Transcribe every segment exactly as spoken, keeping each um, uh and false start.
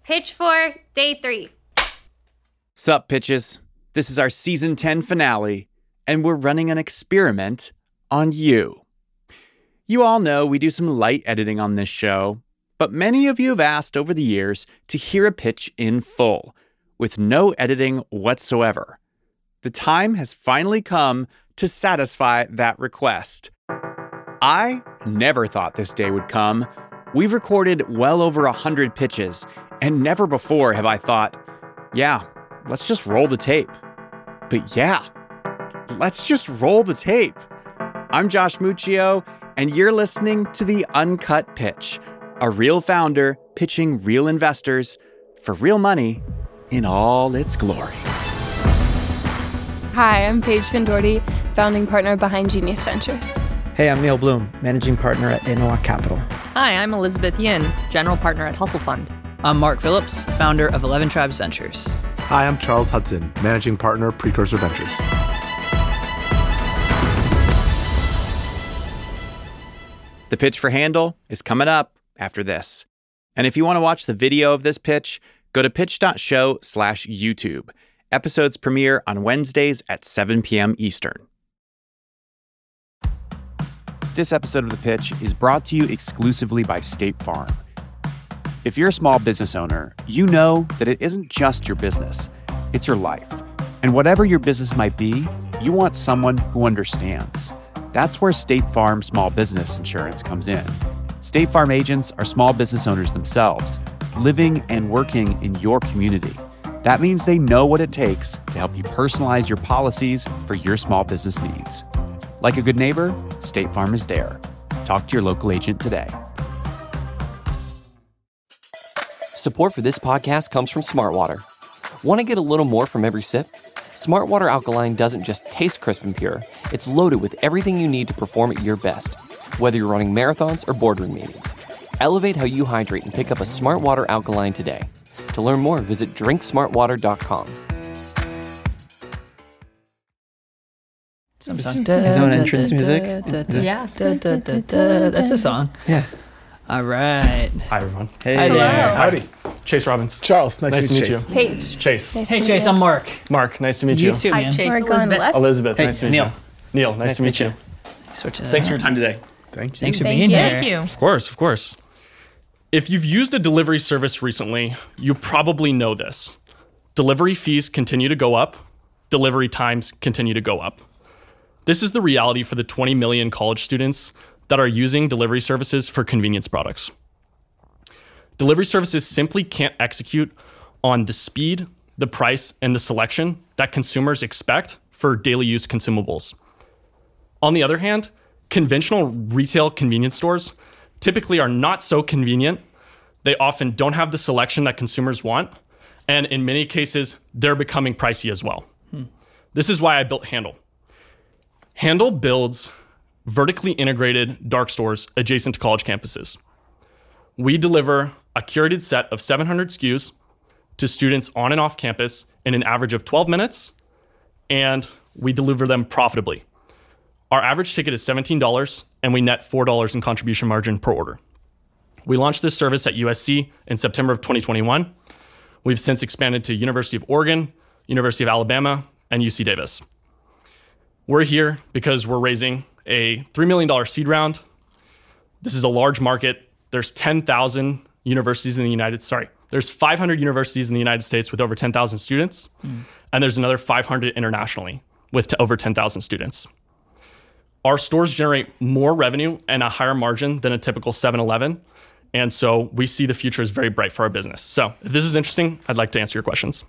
Pitch for day three. Sup, pitches? This is our season ten finale, and we're running an experiment on you. You all know we do some light editing on this show, but many of you have asked over the years to hear a pitch in full, with no editing whatsoever. The time has finally come to satisfy that request. I never thought this day would come. We've recorded well over one hundred pitches, and never before have I thought, yeah, let's just roll the tape. But yeah, let's just roll the tape. I'm Josh Muccio, and you're listening to The Uncut Pitch, a real founder pitching real investors for real money in all its glory. Hi, I'm Paige Findorti, founding partner behind Genius Ventures. Hey, I'm Neil Bloom, managing partner at Analog Capital. Hi, I'm Elizabeth Yin, general partner at Hustle Fund. I'm Mark Phillips, founder of Eleven Tribes Ventures. Hi, I'm Charles Hudson, managing partner, Precursor Ventures. The pitch for Handle is coming up after this. And if you want to watch the video of this pitch, go to pitch.show slash YouTube. Episodes premiere on Wednesdays at seven p.m. Eastern. This episode of The Pitch is brought to you exclusively by State Farm. If you're a small business owner, you know that it isn't just your business, it's your life. And whatever your business might be, you want someone who understands. That's where State Farm Small Business Insurance comes in. State Farm agents are small business owners themselves, living and working in your community. That means they know what it takes to help you personalize your policies for your small business needs. Like a good neighbor, State Farm is there. Talk to your local agent today. Support for this podcast comes from Smartwater. Want to get a little more from every sip? Smartwater Alkaline doesn't just taste crisp and pure. It's loaded with everything you need to perform at your best, whether you're running marathons or boardroom meetings. Elevate how you hydrate and pick up a Smartwater Alkaline today. To learn more, visit drink smartwater dot com. Some song. His own entrance music. Yeah. That's a song. Yeah. All right. Hi, everyone. Hey. Hi there. Howdy. Chase Robbins. Charles, nice, Nice to meet you. Paige. Chase. Nice Hey, to Chase, meet I'm Mark. Mark, nice to meet you. You too, Hi, man. Chase. We're going Elizabeth. left. Elizabeth, Hey, nice to meet Neil. you. Neil, nice, Nice to meet you. Switch it Thanks up. for your time today. Thank you. Thanks for Thank being you. here. Thank you. Of course, of course. If you've used a delivery service recently, you probably know this. Delivery fees continue to go up. Delivery times continue to go up. This is the reality for the twenty million college students that are using delivery services for convenience products. Delivery services simply can't execute on the speed, the price, and the selection that consumers expect for daily use consumables. On the other hand, conventional retail convenience stores typically are not so convenient. They often don't have the selection that consumers want, and in many cases, they're becoming pricey as well. Hmm. This is why I built Handle. Handle builds vertically integrated dark stores adjacent to college campuses. We deliver a curated set of seven hundred S K Us to students on and off campus in an average of twelve minutes, and we deliver them profitably. Our average ticket is seventeen dollars, and we net four dollars in contribution margin per order. We launched this service at U S C in September of twenty twenty-one. We've since expanded to University of Oregon, University of Alabama, and U C Davis. We're here because we're raising a three million dollars seed round. This is a large market. There's ten thousand universities in the United Sorry, there's five hundred universities in the United States with over ten thousand students, mm. and there's another five hundred internationally with t- over ten thousand students. Our stores generate more revenue and a higher margin than a typical seven eleven, and so we see the future is very bright for our business. So if this is interesting, I'd like to answer your questions.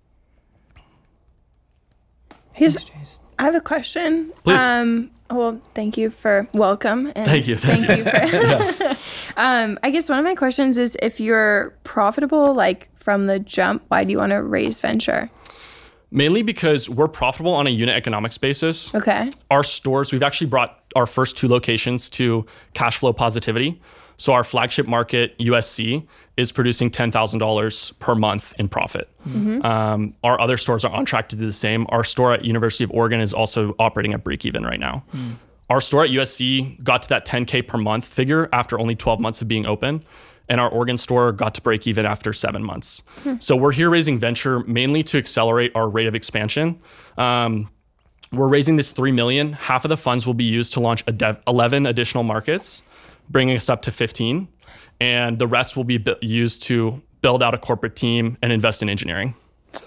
Here's, I have a question. Please. Um, well, thank you for welcome. And Thank you, thank you. for. um, I guess one of my questions is if you're profitable, like from the jump, why do you want to raise venture? Mainly because we're profitable on a unit economics basis. Okay. Our stores, we've actually brought our first two locations to cash flow positivity. So our flagship market, U S C, is producing ten thousand dollars per month in profit. Mm-hmm. Um, our other stores are on track to do the same. Our store at University of Oregon is also operating at break even right now. Mm. Our store at U S C got to that ten K per month figure after only twelve months of being open. and our Oregon store got to break even after seven months. Hmm. So we're here raising venture mainly to accelerate our rate of expansion. Um, we're raising this three million dollars. Half of the funds will be used to launch a dev- eleven additional markets, bringing us up to fifteen. And the rest will be b- used to build out a corporate team and invest in engineering.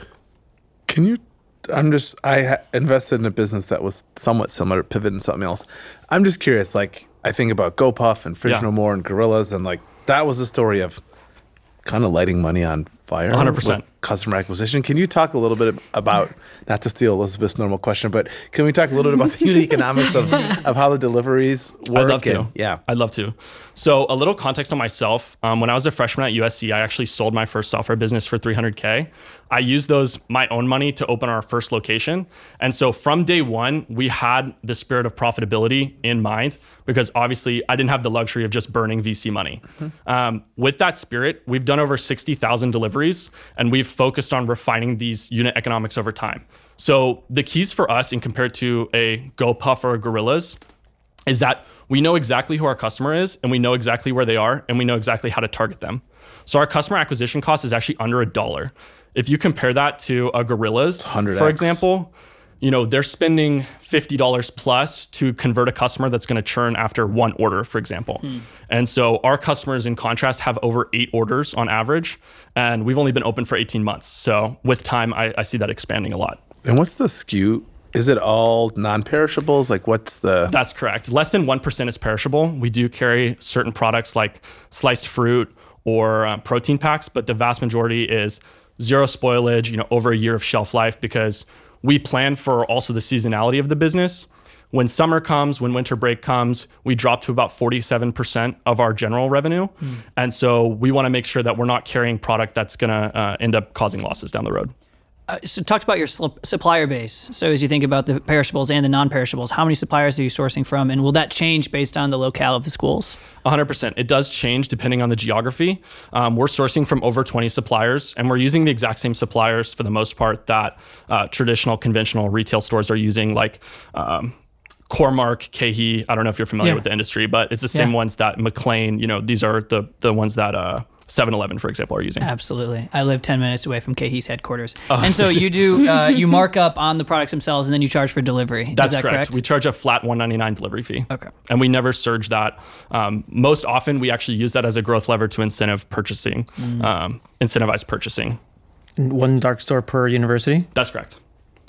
Can you, I'm just, I ha- invested in a business that was somewhat similar, pivot and something else. I'm just curious, like, I think about GoPuff and Fridge Yeah. No More and Gorillas, and like, that was a story of kind of lighting money on fire. one hundred percent. With customer acquisition. Can you talk a little bit about, not to steal Elizabeth's normal question, but can we talk a little bit about the unit economics of, of how the deliveries work? I'd love to. And, yeah. I'd love to. So a little context on myself. Um, when I was a freshman at U S C, I actually sold my first software business for three hundred K. I used those, my own money, to open our first location. And so from day one, we had the spirit of profitability in mind, because obviously I didn't have the luxury of just burning V C money. Mm-hmm. Um, with that spirit, we've done over sixty thousand deliveries, and we've focused on refining these unit economics over time. So the keys for us, in compared to a GoPuff or a Gorillas, is that we know exactly who our customer is, and we know exactly where they are, and we know exactly how to target them. So our customer acquisition cost is actually under a dollar. If you compare that to a Gorillas, one hundred x. for example, you know, they're spending fifty dollars plus to convert a customer that's going to churn after one order, for example. Hmm. And so our customers, in contrast, have over eight orders on average, and we've only been open for eighteen months. So with time, I, I see that expanding a lot. And what's the S K U? Is it all non-perishables? Like, what's the... That's correct. Less than one percent is perishable. We do carry certain products like sliced fruit or uh, protein packs, but the vast majority is zero spoilage, you know, over a year of shelf life, because we plan for also the seasonality of the business. When summer comes, when winter break comes, we drop to about forty-seven percent of our general revenue. Mm. And so we want to make sure that we're not carrying product that's going to uh, end up causing losses down the road. Uh, so talked about your sl- supplier base. So as you think about the perishables and the non-perishables, how many suppliers are you sourcing from? And will that change based on the locale of the schools? one hundred percent. It does change depending on the geography. Um, we're sourcing from over twenty suppliers, and we're using the exact same suppliers for the most part that uh, traditional, conventional retail stores are using, like um, Core-Mark, KeHE. I don't know if you're familiar Yeah. with the industry, but it's the same Yeah. ones that McLean, you know, these are the the ones that uh, seven eleven, for example, are using. Absolutely. I live ten minutes away from KeHE's headquarters. Oh. And so you do, uh, you mark up on the products themselves, and then you charge for delivery. That's Is that correct. correct? We charge a flat one ninety-nine delivery fee. Okay. And we never surge that. Um, most often, we actually use that as a growth lever to incentive purchasing, mm. um, incentivize purchasing. One dark store per university? That's correct.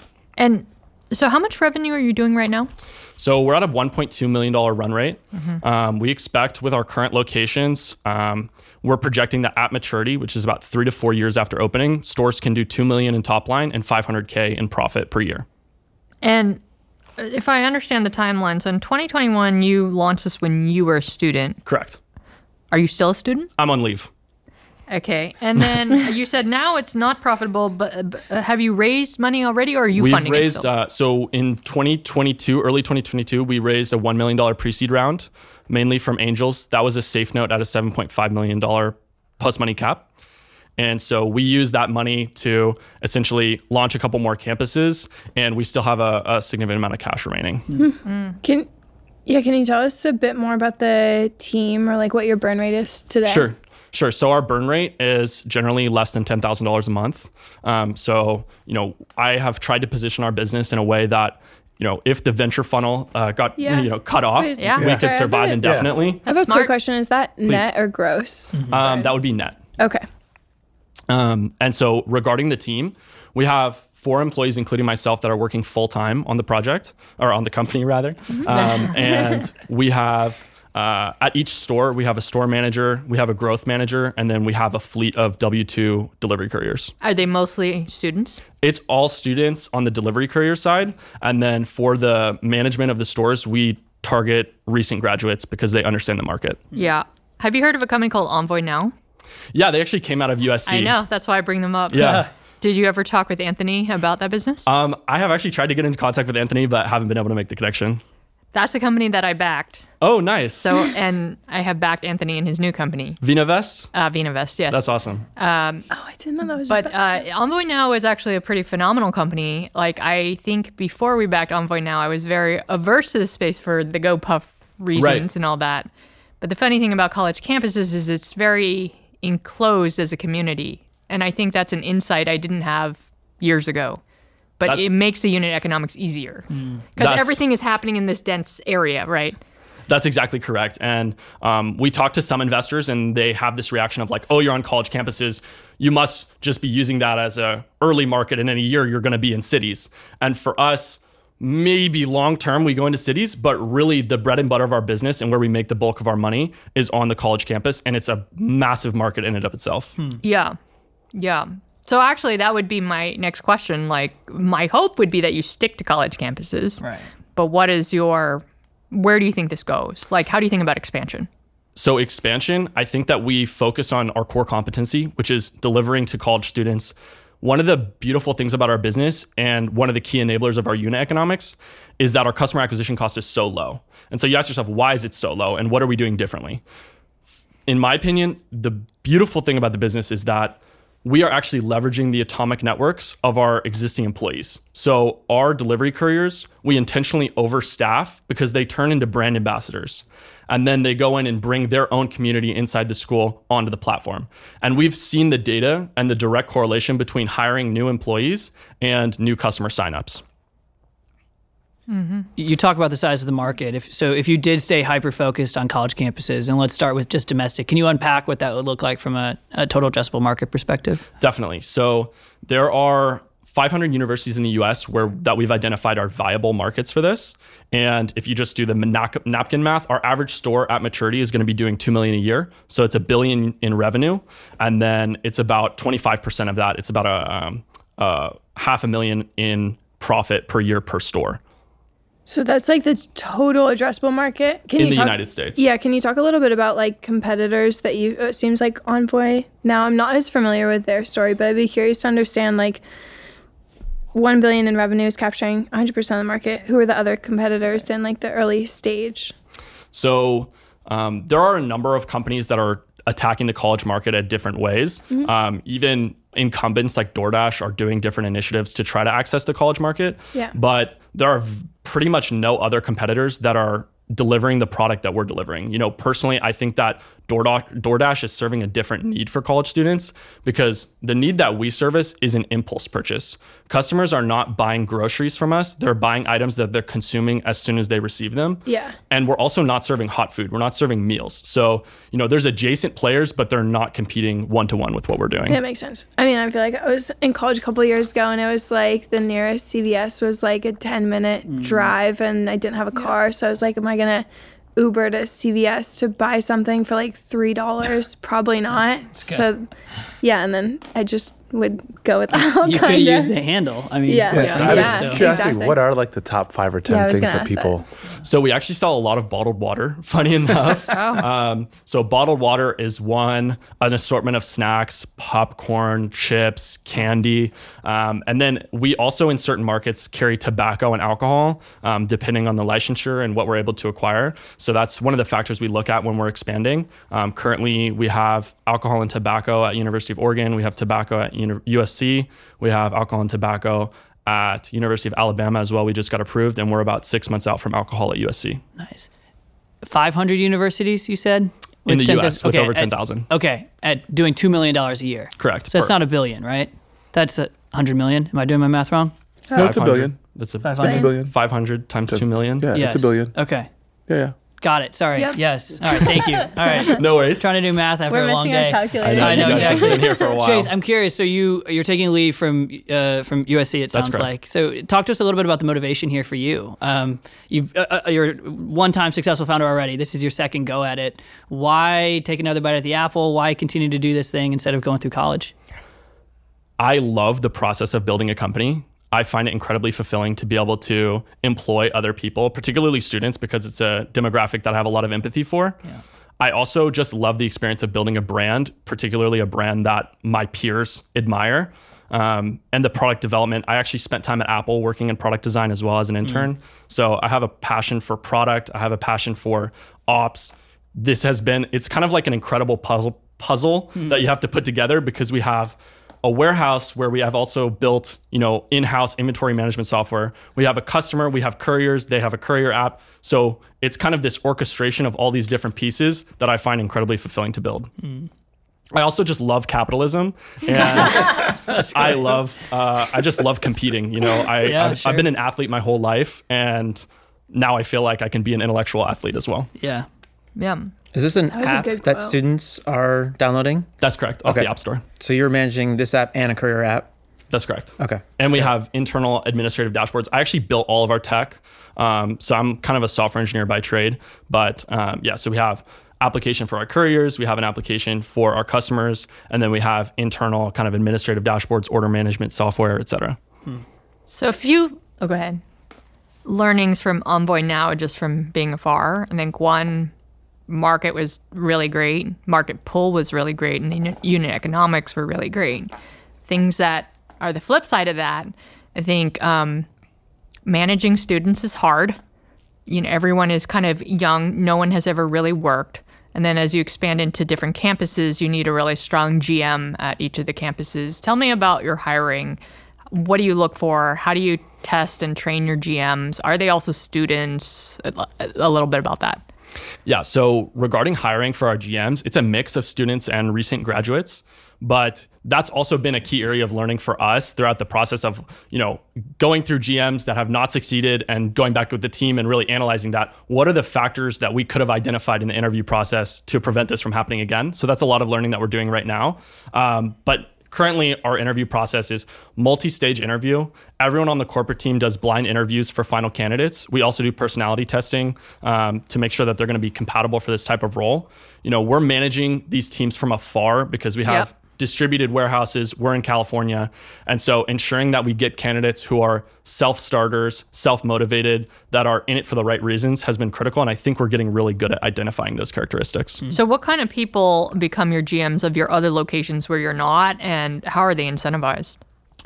And so how much revenue are you doing right now? So we're at a one point two million dollars run rate. Mm-hmm. Um, we expect with our current locations, um, we're projecting that at maturity, which is about three to four years after opening, stores can do two million dollars in top line and five hundred K in profit per year. And if I understand the timeline, so in twenty twenty-one, you launched this when you were a student. Correct. Are you still a student? I'm on leave. Okay. And then you said now it's not profitable, but uh, have you raised money already, or are you We've funding raised, it still? Uh, so in twenty twenty-two, early twenty twenty-two, we raised a one million dollars pre-seed round, mainly from angels. That was a safe note at a seven point five million dollars plus money cap. And so we use that money to essentially launch a couple more campuses, and we still have a, a significant amount of cash remaining. Mm-hmm. Can, yeah, can you tell us a bit more about the team, or like what your burn rate is today? Sure. Sure. So our burn rate is generally less than ten thousand dollars a month. Um, so, you know, I have tried to position our business in a way that, you know, if the venture funnel uh, got, Yeah. you know, cut off, Please. Yeah. we Yeah. could Sorry, I survive have a- indefinitely. I have a Smart. quick question. Is that net or gross? Mm-hmm. Um, that would be net. Okay. Um, and so regarding the team, we have four employees, including myself, that are working full-time on the project, or on the company rather. Um, and we have... Uh, at each store, we have a store manager, we have a growth manager, and then we have a fleet of W two delivery couriers. Are they mostly students? It's all students on the delivery courier side. And then for the management of the stores, we target recent graduates because they understand the market. Yeah. Have you heard of a company called Envoy Now? Yeah, they actually came out of U S C. I know. That's why I bring them up. Yeah. Did you ever talk with Anthony about that business? Um, I have actually tried to get into contact with Anthony, but haven't been able to make the connection. That's a company that I backed. Oh, nice. So, and I have backed Anthony in his new company. VinaVest? Uh, VinaVest, yes. That's awesome. Um, Oh, I didn't know that was but just uh, Envoy Now is actually a pretty phenomenal company. Like, I think before we backed Envoy Now, I was very averse to the space for the GoPuff reasons Right. and all that. But the funny thing about college campuses is it's very enclosed as a community. And I think that's an insight I didn't have years ago. But That- it makes the unit economics easier because Hmm. That's- everything is happening in this dense area, right? That's exactly correct. And um, we talk to some investors and they have this reaction of like, oh, you're on college campuses. You must just be using that as a early market. And in a year, you're going to be in cities. And for us, maybe long term, we go into cities, but really the bread and butter of our business and where we make the bulk of our money is on the college campus. And it's a massive market in and of itself. Yeah. Yeah. So actually, that would be my next question. Like, my hope would be that you stick to college campuses. Right. But what is your, where do you think this goes? Like, how do you think about expansion? So expansion, I think that we focus on our core competency, which is delivering to college students. One of the beautiful things about our business and one of the key enablers of our unit economics is that our customer acquisition cost is so low. And so you ask yourself, why is it so low and what are we doing differently? In my opinion, the beautiful thing about the business is that we are actually leveraging the atomic networks of our existing employees. So our delivery couriers, we intentionally overstaff because they turn into brand ambassadors. And then they go in and bring their own community inside the school onto the platform. And we've seen the data and the direct correlation between hiring new employees and new customer signups. Mm-hmm. You talk about the size of the market. If so, if you did stay hyper focused on college campuses, and let's start with just domestic, can you unpack what that would look like from a, a total addressable market perspective? Definitely. So there are five hundred universities in the U S where that we've identified are viable markets for this. And if you just do the nap- napkin math, our average store at maturity is going to be doing two million a year. So it's a billion in revenue, and then it's about twenty-five percent of that. It's about a um, uh, half a million in profit per year per store. So that's like the total addressable market. Can In you the talk, United States. Yeah, can you talk a little bit about like competitors that you? It seems like Envoy. Now I'm not as familiar with their story, but I'd be curious to understand like one billion in revenue is capturing one hundred percent of the market. Who are the other competitors in like the early stage? So um, there are a number of companies that are attacking the college market at different ways. Mm-hmm. Um, even incumbents like DoorDash are doing different initiatives to try to access the college market. Yeah. But there are v- pretty much no other competitors that are delivering the product that we're delivering. You know, personally, I think that DoorDash, DoorDash is serving a different need for college students because the need that we service is an impulse purchase. Customers are not buying groceries from us. They're buying items that they're consuming as soon as they receive them. Yeah. And we're also not serving hot food. We're not serving meals. So, you know, there's adjacent players, but they're not competing one-to-one with what we're doing. That makes sense. I mean, I feel like I was in college a couple of years ago and it was like the nearest C V S was like a ten minute mm. drive and I didn't have a car. Yeah. So I was like, am I going to Uber to C V S to buy something for like three dollars? Probably not. So, yeah, and then I just would go with that. You could have used a handle. I mean, yeah, yeah. yeah. yeah. So. Curiosity, exactly. What are like the top five or ten yeah, things that people? That. So we actually sell a lot of bottled water. Funny enough. oh. um, so bottled water is one, an assortment of snacks, popcorn, chips, candy, um, and then we also in certain markets carry tobacco and alcohol, um, depending on the licensure and what we're able to acquire. So that's one of the factors we look at when we're expanding. Um, currently, we have alcohol and tobacco at University of Oregon. We have tobacco at U S C. We have alcohol and tobacco at University of Alabama as well. We just got approved, and we're about six months out from alcohol at U S C. Nice. five hundred universities, you said? In the ten, U S with okay, over ten thousand. Okay, at doing two million dollars a year. Correct. So that's not a billion, right? That's a one hundred million. Am I doing my math wrong? No, it's a billion. That's a, five hundred. It's a billion. five hundred times two million. Yeah, yes. it's a billion. Okay. Yeah, yeah. Got it. Sorry. Yep. Yes. All right. Thank you. All right. No worries. Trying to do math after We're a long missing day. our calculators. I know, You guys have exactly. been here for a while. Chase, I'm curious. So you you're taking leave from uh, from U S C. It That's sounds correct. like. So talk to us a little bit about the motivation here for you. Um, you've uh, uh, you're one time successful founder already. This is your second go at it. Why take another bite at the apple? Why continue to do this thing instead of going through college? I love the process of building a company. I find it incredibly fulfilling to be able to employ other people, particularly students, because it's a demographic that I have a lot of empathy for. Yeah. I also just love the experience of building a brand, particularly a brand that my peers admire. Um, and the product development. I actually spent time at Apple working in product design as well as an intern. Mm. So I have a passion for product. I have a passion for ops. This has been, it's kind of like an incredible puzzle puzzle mm. that you have to put together because we have a warehouse where we have also built, you know, in-house inventory management software. We have a customer, we have couriers, they have a courier app. So it's kind of this orchestration of all these different pieces that I find incredibly fulfilling to build. Mm. I also just love capitalism, and I love, uh, I just love competing. You know, I, yeah, I've, sure. I've been an athlete my whole life, and now I feel like I can be an intellectual athlete as well. Yeah. Yeah. Is this an That was a app good that quote. students are downloading? That's correct, off Okay. the App Store. So you're managing this app and a courier app? That's correct. Okay. And we have internal administrative dashboards. I actually built all of our tech. Um, so I'm kind of a software engineer by trade. But um, yeah, so we have application for our couriers, we have an application for our customers, and then we have internal kind of administrative dashboards, order management software, et cetera. Hmm. So if you, oh, go ahead. Learnings from Envoy now, just from being afar. I think one, market was really great. Market pull was really great. And the unit economics were really great. Things that are the flip side of that, I think um, managing students is hard. You know, everyone is kind of young. No one has ever really worked. And then as you expand into different campuses, you need a really strong G M at each of the campuses. Tell me about your hiring. What do you look for? How do you test and train your G Ms? Are they also students? A, a little bit about that. Yeah, so regarding hiring for our G Ms, it's a mix of students and recent graduates. But that's also been a key area of learning for us throughout the process of, you know, going through G Ms that have not succeeded and going back with the team and really analyzing that. What are the factors that we could have identified in the interview process to prevent this from happening again? So that's a lot of learning that we're doing right now. Um, but currently, our interview process is multi-stage interview. Everyone on the corporate team does blind interviews for final candidates. We also do personality testing um, to make sure that they're going to be compatible for this type of role. You know, we're managing these teams from afar because we have Yep. distributed warehouses. We're in California. And so ensuring that we get candidates who are self-starters, self-motivated, that are in it for the right reasons has been critical. And I think we're getting really good at identifying those characteristics. So what kind of people become your G Ms of your other locations where you're not, and how are they incentivized?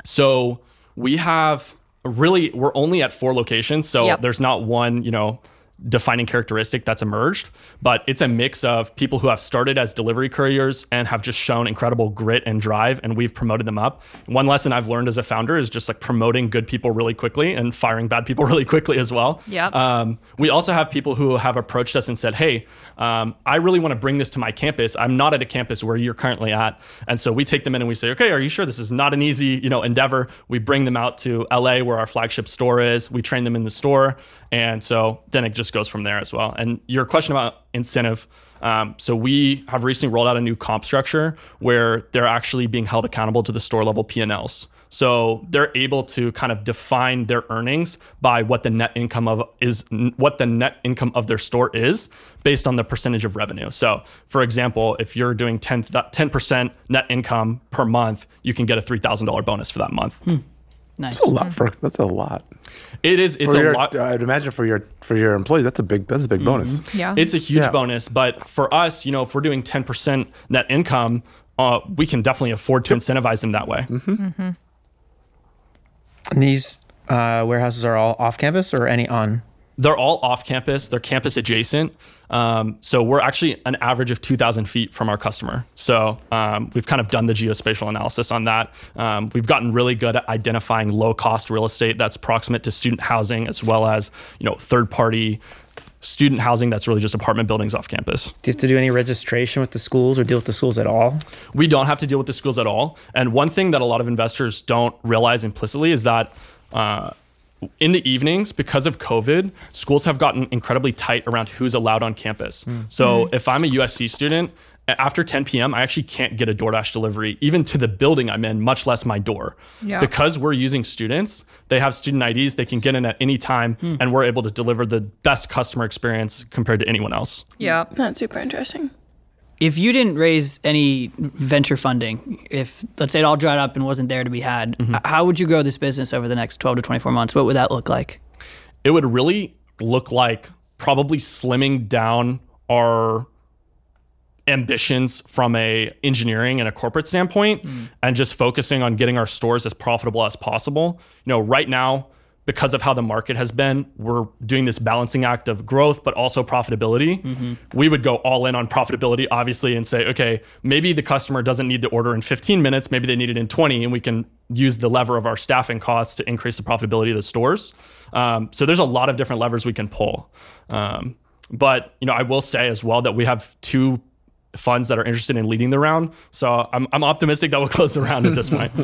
So we have really, we're only at four locations. So Yep. there's not one, you know, defining characteristic that's emerged, but it's a mix of people who have started as delivery couriers and have just shown incredible grit and drive, and we've promoted them up. One lesson I've learned as a founder is just like promoting good people really quickly and firing bad people really quickly as well. Yep. Um, we also have people who have approached us and said, hey, um, I really want to bring this to my campus. I'm not at a campus where you're currently at. And so we take them in and we say, okay, are you sure this is not an easy, you know, endeavor? We bring them out to L A where our flagship store is. We train them in the store. And so then it just goes from there as well. And your question about incentive. Um, so we have recently rolled out a new comp structure where they're actually being held accountable to the store level P and Ls. So they're able to kind of define their earnings by what the net income of is, what the net income of their store is based on the percentage of revenue. So for example, if you're doing ten percent net income per month, you can get a three thousand dollars bonus for that month. Hmm. Nice. That's a lot for that's a lot. It is. It's for a your, lot. I'd imagine for your for your employees, that's a big that's a big bonus. Yeah. It's a huge Yeah. bonus. But for us, you know, if we're doing ten percent net income, uh, we can definitely afford to incentivize them that way. Mm-hmm. Mm-hmm. And these uh, warehouses are all off campus or any on? They're all off campus. They're campus adjacent. Um, so we're actually an average of two thousand feet from our customer. So um, we've kind of done the geospatial analysis on that. Um, we've gotten really good at identifying low cost real estate that's proximate to student housing, as well as, you know, third party student housing that's really just apartment buildings off campus. Do you have to do any registration with the schools or deal with the schools at all? We don't have to deal with the schools at all. And one thing that a lot of investors don't realize implicitly is that uh, in the evenings, because of COVID, schools have gotten incredibly tight around who's allowed on campus. Mm. So mm. if I'm a U S C student, after ten p.m., I actually can't get a DoorDash delivery, even to the building I'm in, much less my door. Yeah. Because we're using students, they have student I Ds, they can get in at any time, mm. and we're able to deliver the best customer experience compared to anyone else. Yeah. That's super interesting. If you didn't raise any venture funding, if let's say it all dried up and wasn't there to be had, mm-hmm. how would you grow this business over the next twelve to twenty-four months? What would that look like? It would really look like probably slimming down our ambitions from a engineering and a corporate standpoint mm. and just focusing on getting our stores as profitable as possible. You know, right now, because of how the market has been, we're doing this balancing act of growth, but also profitability. Mm-hmm. We would go all in on profitability, obviously, and say, okay, maybe the customer doesn't need the order in fifteen minutes, maybe they need it in twenty, and we can use the lever of our staffing costs to increase the profitability of the stores. Um, so there's a lot of different levers we can pull. Um, but you know, I will say as well that we have two funds that are interested in leading the round. So I'm, I'm optimistic that we'll close the round at this point.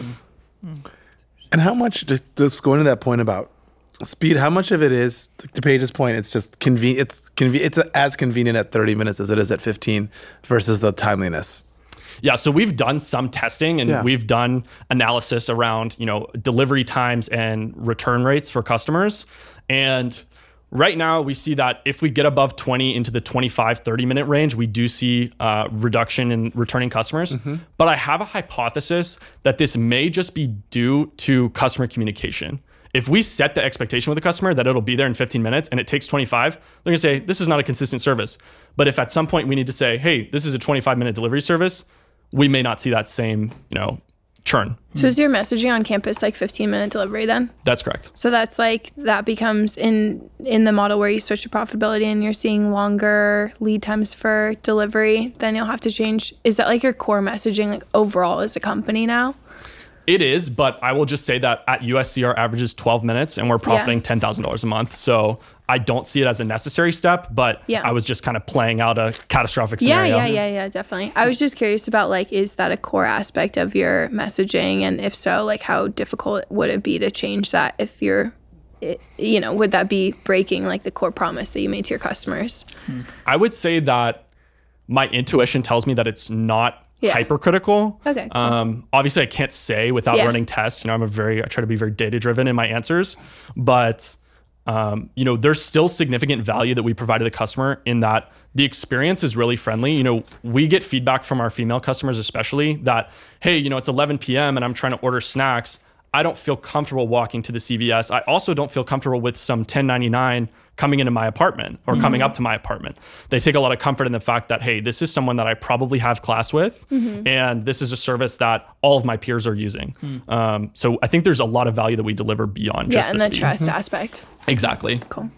And how much, just, just going to that point about speed, how much of it is, to Paige's point, it's just convenient, it's conve- it's as convenient at thirty minutes as it is at fifteen versus the timeliness? Yeah, so we've done some testing and yeah. we've done analysis around, you know, delivery times and return rates for customers. And right now we see that if we get above twenty into the twenty-five, thirty minute range, we do see uh, reduction in returning customers. Mm-hmm. But I have a hypothesis that this may just be due to customer communication. If we set the expectation with the customer that it'll be there in fifteen minutes and it takes twenty-five, they're gonna say, this is not a consistent service. But if at some point we need to say, hey, this is a twenty-five minute delivery service, we may not see that same, you know, churn. So is your messaging on campus like fifteen minute delivery then? That's correct. So that's like, that becomes in in the model where you switch to profitability and you're seeing longer lead times for delivery, then you'll have to change. Is that like your core messaging like overall as a company now? It is, but I will just say that at U S C our average is twelve minutes and we're profiting yeah. ten thousand dollars a month. So I don't see it as a necessary step, but yeah. I was just kind of playing out a catastrophic scenario. Yeah, yeah, yeah, yeah, definitely. I was just curious about like, is that a core aspect of your messaging? And if so, like how difficult would it be to change that if you're, it, you know, would that be breaking like the core promise that you made to your customers? I would say that my intuition tells me that it's not yeah. hypercritical. Okay. Cool. Um, obviously I can't say without yeah. running tests. You know, I'm a very, I try to be very data driven in my answers, but Um, you know, there's still significant value that we provide to the customer in that the experience is really friendly. You know, we get feedback from our female customers, especially that, hey, you know, it's eleven p.m. and I'm trying to order snacks. I don't feel comfortable walking to the C V S. I also don't feel comfortable with some ten ninety-nine coming into my apartment or mm-hmm. coming up to my apartment. They take a lot of comfort in the fact that, hey, this is someone that I probably have class with, mm-hmm. and this is a service that all of my peers are using. Mm. Um, so I think there's a lot of value that we deliver beyond yeah, just the the speed. trust Mm-hmm. aspect. Exactly. Cool.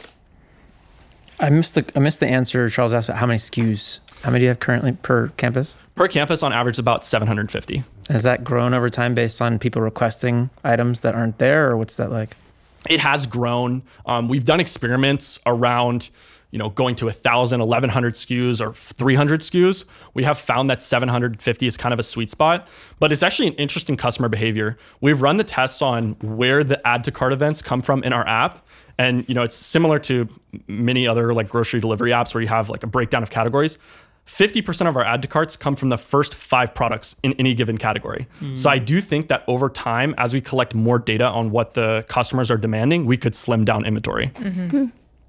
I missed the I missed the answer. Charles asked about how many S K Us. How many do you have currently per campus? Per campus, on average, about seven hundred fifty. Has that grown over time based on people requesting items that aren't there, or what's that like? It has grown. Um, we've done experiments around, you know, going to one thousand, eleven hundred S K Us or three hundred S K Us. We have found that seven hundred fifty is kind of a sweet spot, but it's actually an interesting customer behavior. We've run the tests on where the add to cart events come from in our app. And, you know, it's similar to many other like grocery delivery apps where you have like a breakdown of categories. fifty percent of our add to carts come from the first five products in any given category. Mm. So I do think that over time, as we collect more data on what the customers are demanding, we could slim down inventory. Mm-hmm.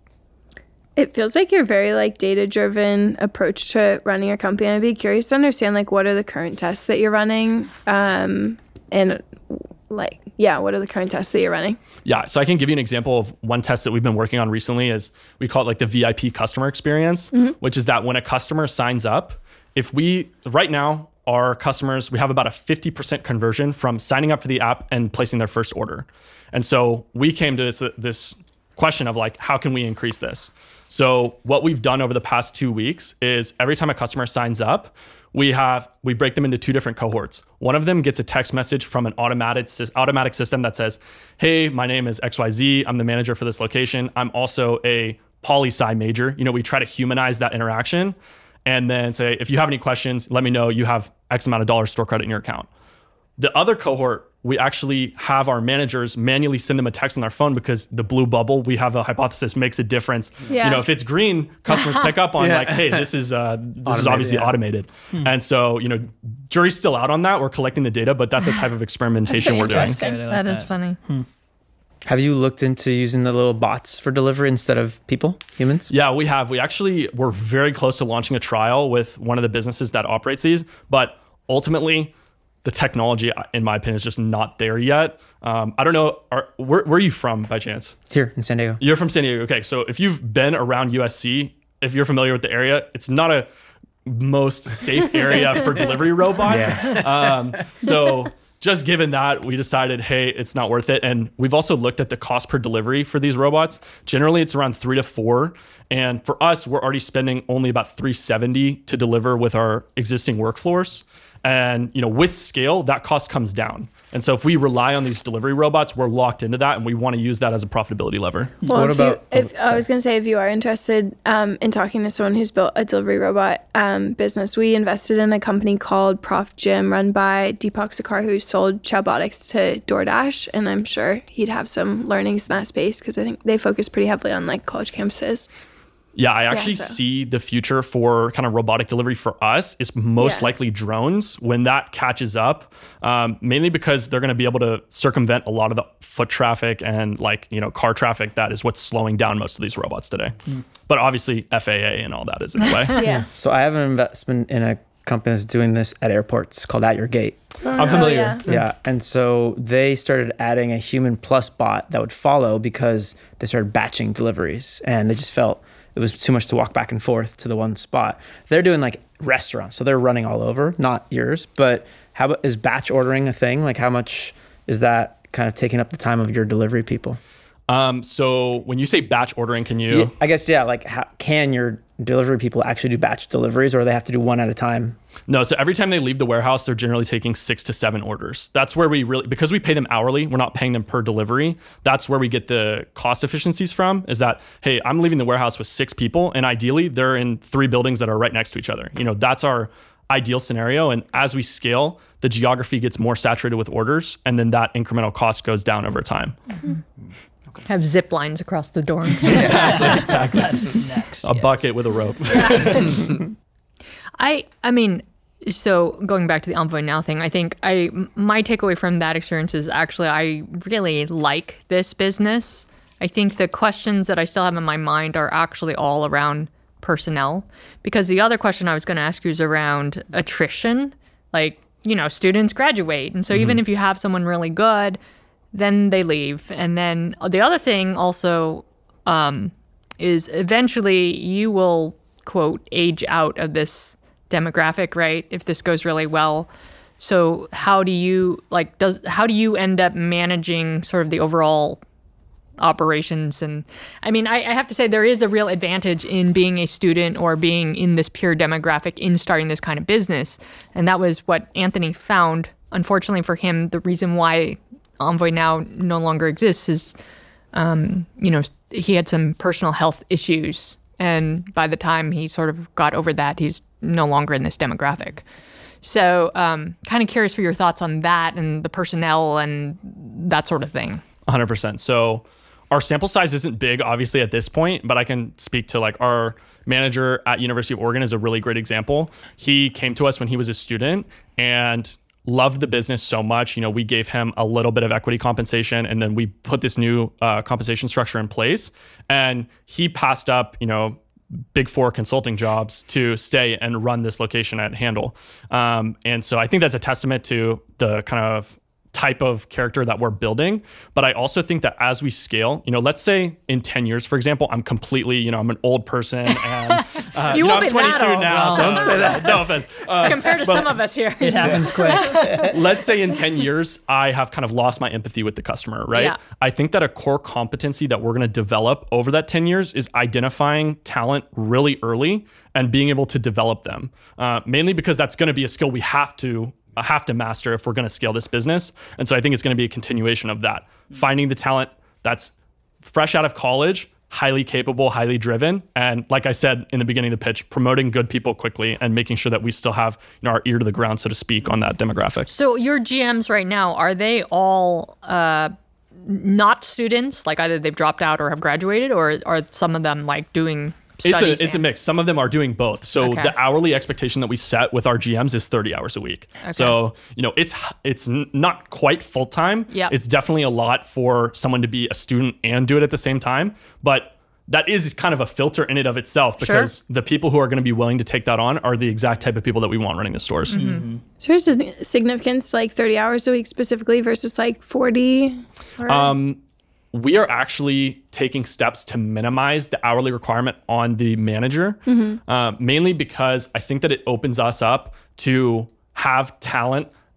It feels like you're very like data driven approach to running your company. I'd be curious to understand like what are the current tests that you're running, um, and like yeah, what are the current tests that you're running? Yeah, so I can give you an example of one test that we've been working on recently. Is we call it like the V I P customer experience, mm-hmm. which is that when a customer signs up, if we right now our customers we have about a fifty percent conversion from signing up for the app and placing their first order, and so we came to this this question of like how can we increase this? So what we've done over the past two weeks is every time a customer signs up, we have we break them into two different cohorts. One of them gets a text message from an automated automatic system that says, hey, my name is X Y Z. I'm the manager for this location. I'm also a poli-sci major. You know, we try to humanize that interaction and then say, if you have any questions, let me know. You have X amount of dollars store credit in your account. The other cohort, we actually have our managers manually send them a text on their phone because the blue bubble, we have a hypothesis, makes a difference. Yeah. You know, if it's green, customers pick up on yeah. like, hey, this is uh, this automated, is obviously yeah. automated. Hmm. And so, you know, jury's still out on that. We're collecting the data, but that's the type of experimentation we're doing. Like that, that is funny. Hmm. Have you looked into using the little bots for delivery instead of people, humans? Yeah, we have. We actually, we're very close to launching a trial with one of the businesses that operates these, but ultimately, the technology, in my opinion, is just not there yet. Um, I don't know. Are, where, where are you from by chance? Here in San Diego. You're from San Diego. Okay. So if you've been around U S C, if you're familiar with the area, it's not a most safe area for delivery robots. Yeah. Um, so just given that, we decided, hey, it's not worth it. And we've also looked at the cost per delivery for these robots. Generally, it's around three to four. And for us, we're already spending only about three hundred seventy dollars to deliver with our existing workforce. And you know, with scale, that cost comes down. And so if we rely on these delivery robots, we're locked into that, and we want to use that as a profitability lever. Well, What if about- you, if, oh, I was going to say, if you are interested um, in talking to someone who's built a delivery robot um, business, we invested in a company called Prof Gym, run by Deepak Sakar, who sold Chowbotics to DoorDash, and I'm sure he'd have some learnings in that space because I think they focus pretty heavily on like college campuses. Yeah, I actually so- see the future for kind of robotic delivery for us is most Yeah. likely drones when that catches up, um, mainly because they're going to be able to circumvent a lot of the foot traffic and like, you know, car traffic. That is what's slowing down most of these robots today. But obviously F A A and all that is in play. Yeah. So I have an investment in a company that's doing this at airports called At Your Gate. I'm familiar. yeah. Yeah. And so they started adding a human plus bot that would follow because they started batching deliveries and they just felt it was too much to walk back and forth to the one spot. They're doing like restaurants, so they're running all over, not yours. But how about, is batch ordering a thing? Like how much is that kind of taking up the time of your delivery people? Um, so when you say batch ordering, can you? Yeah, I guess, yeah, like how, can your delivery people actually do batch deliveries or do they have to do one at a time? No, so every time they leave the warehouse, they're generally taking six to seven orders. That's where we really, because we pay them hourly, we're not paying them per delivery. That's where we get the cost efficiencies from, is that, hey, I'm leaving the warehouse with six people, and ideally they're in three buildings that are right next to each other. You know, that's our ideal scenario. And as we scale, the geography gets more saturated with orders, and then that incremental cost goes down over time. Mm-hmm. Have zip lines across the dorms. Exactly, exactly. That's next. A yes. bucket with a rope. I I mean, so going back to the Envoy Now thing, I think I my takeaway from that experience is actually I really like this business. I think the questions that I still have in my mind are actually all around personnel, because the other question I was going to ask you is around attrition. Like, you know, students graduate, and so even if you have someone really good, then they leave. And then the other thing also um, is eventually you will, quote, age out of this demographic, right? If this goes really well. So how do you, like, does, how do you end up managing sort of the overall operations? And I mean, I, I have to say there is a real advantage in being a student or being in this pure demographic in starting this kind of business. And that was what Anthony found. Unfortunately for him, the reason why Envoy Now no longer exists is, um, you know, he had some personal health issues. And by the time he sort of got over that, he's no longer in this demographic. So um, kind of curious for your thoughts on that and the personnel and that sort of thing. one hundred percent. So our sample size isn't big, obviously, at this point, but I can speak to like our manager at University of Oregon is a really great example. He came to us when he was a student and loved the business so much. You know, we gave him a little bit of equity compensation, and then we put this new uh, compensation structure in place. And he passed up, you know, big four consulting jobs to stay and run this location at Handle. Um, and so I think that's a testament to the kind of type of character that we're building. But I also think that as we scale, you know, let's say in ten years, for example, I'm completely, you know, I'm an old person and uh, You you know, won't I'm be that twenty-two old. now. So Don't say that. No offense. Uh, Compared to but- some of us here. It happens quick. let's say in ten years, I have kind of lost my empathy with the customer, right? Yeah. I think that a core competency that we're going to develop over that ten years is identifying talent really early and being able to develop them, uh, mainly because that's going to be a skill we have to have to master if we're going to scale this business. And so I think it's going to be a continuation of that, finding the talent that's fresh out of college, highly capable, highly driven. And like I said in the beginning of the pitch, promoting good people quickly and making sure that we still have, you know, our ear to the ground, so to speak, on that demographic. So your G Ms right now, are they all uh, not students? Like either they've dropped out or have graduated, or are some of them like doing It's studies? a it's a and- mix. Some of them are doing both. So Okay. the hourly expectation that we set with our G Ms is thirty hours a week. So, you know, it's it's n- not quite full time. Yep. It's definitely a lot for someone to be a student and do it at the same time. But that is kind of a filter in and of itself, because the people who are going to be willing to take that on are the exact type of people that we want running the stores. Mm-hmm. So there's a significance, like thirty hours a week specifically versus like forty? Or, Um, we are actually taking steps to minimize the hourly requirement on the manager, uh, mainly because I think that it opens us up to have talent that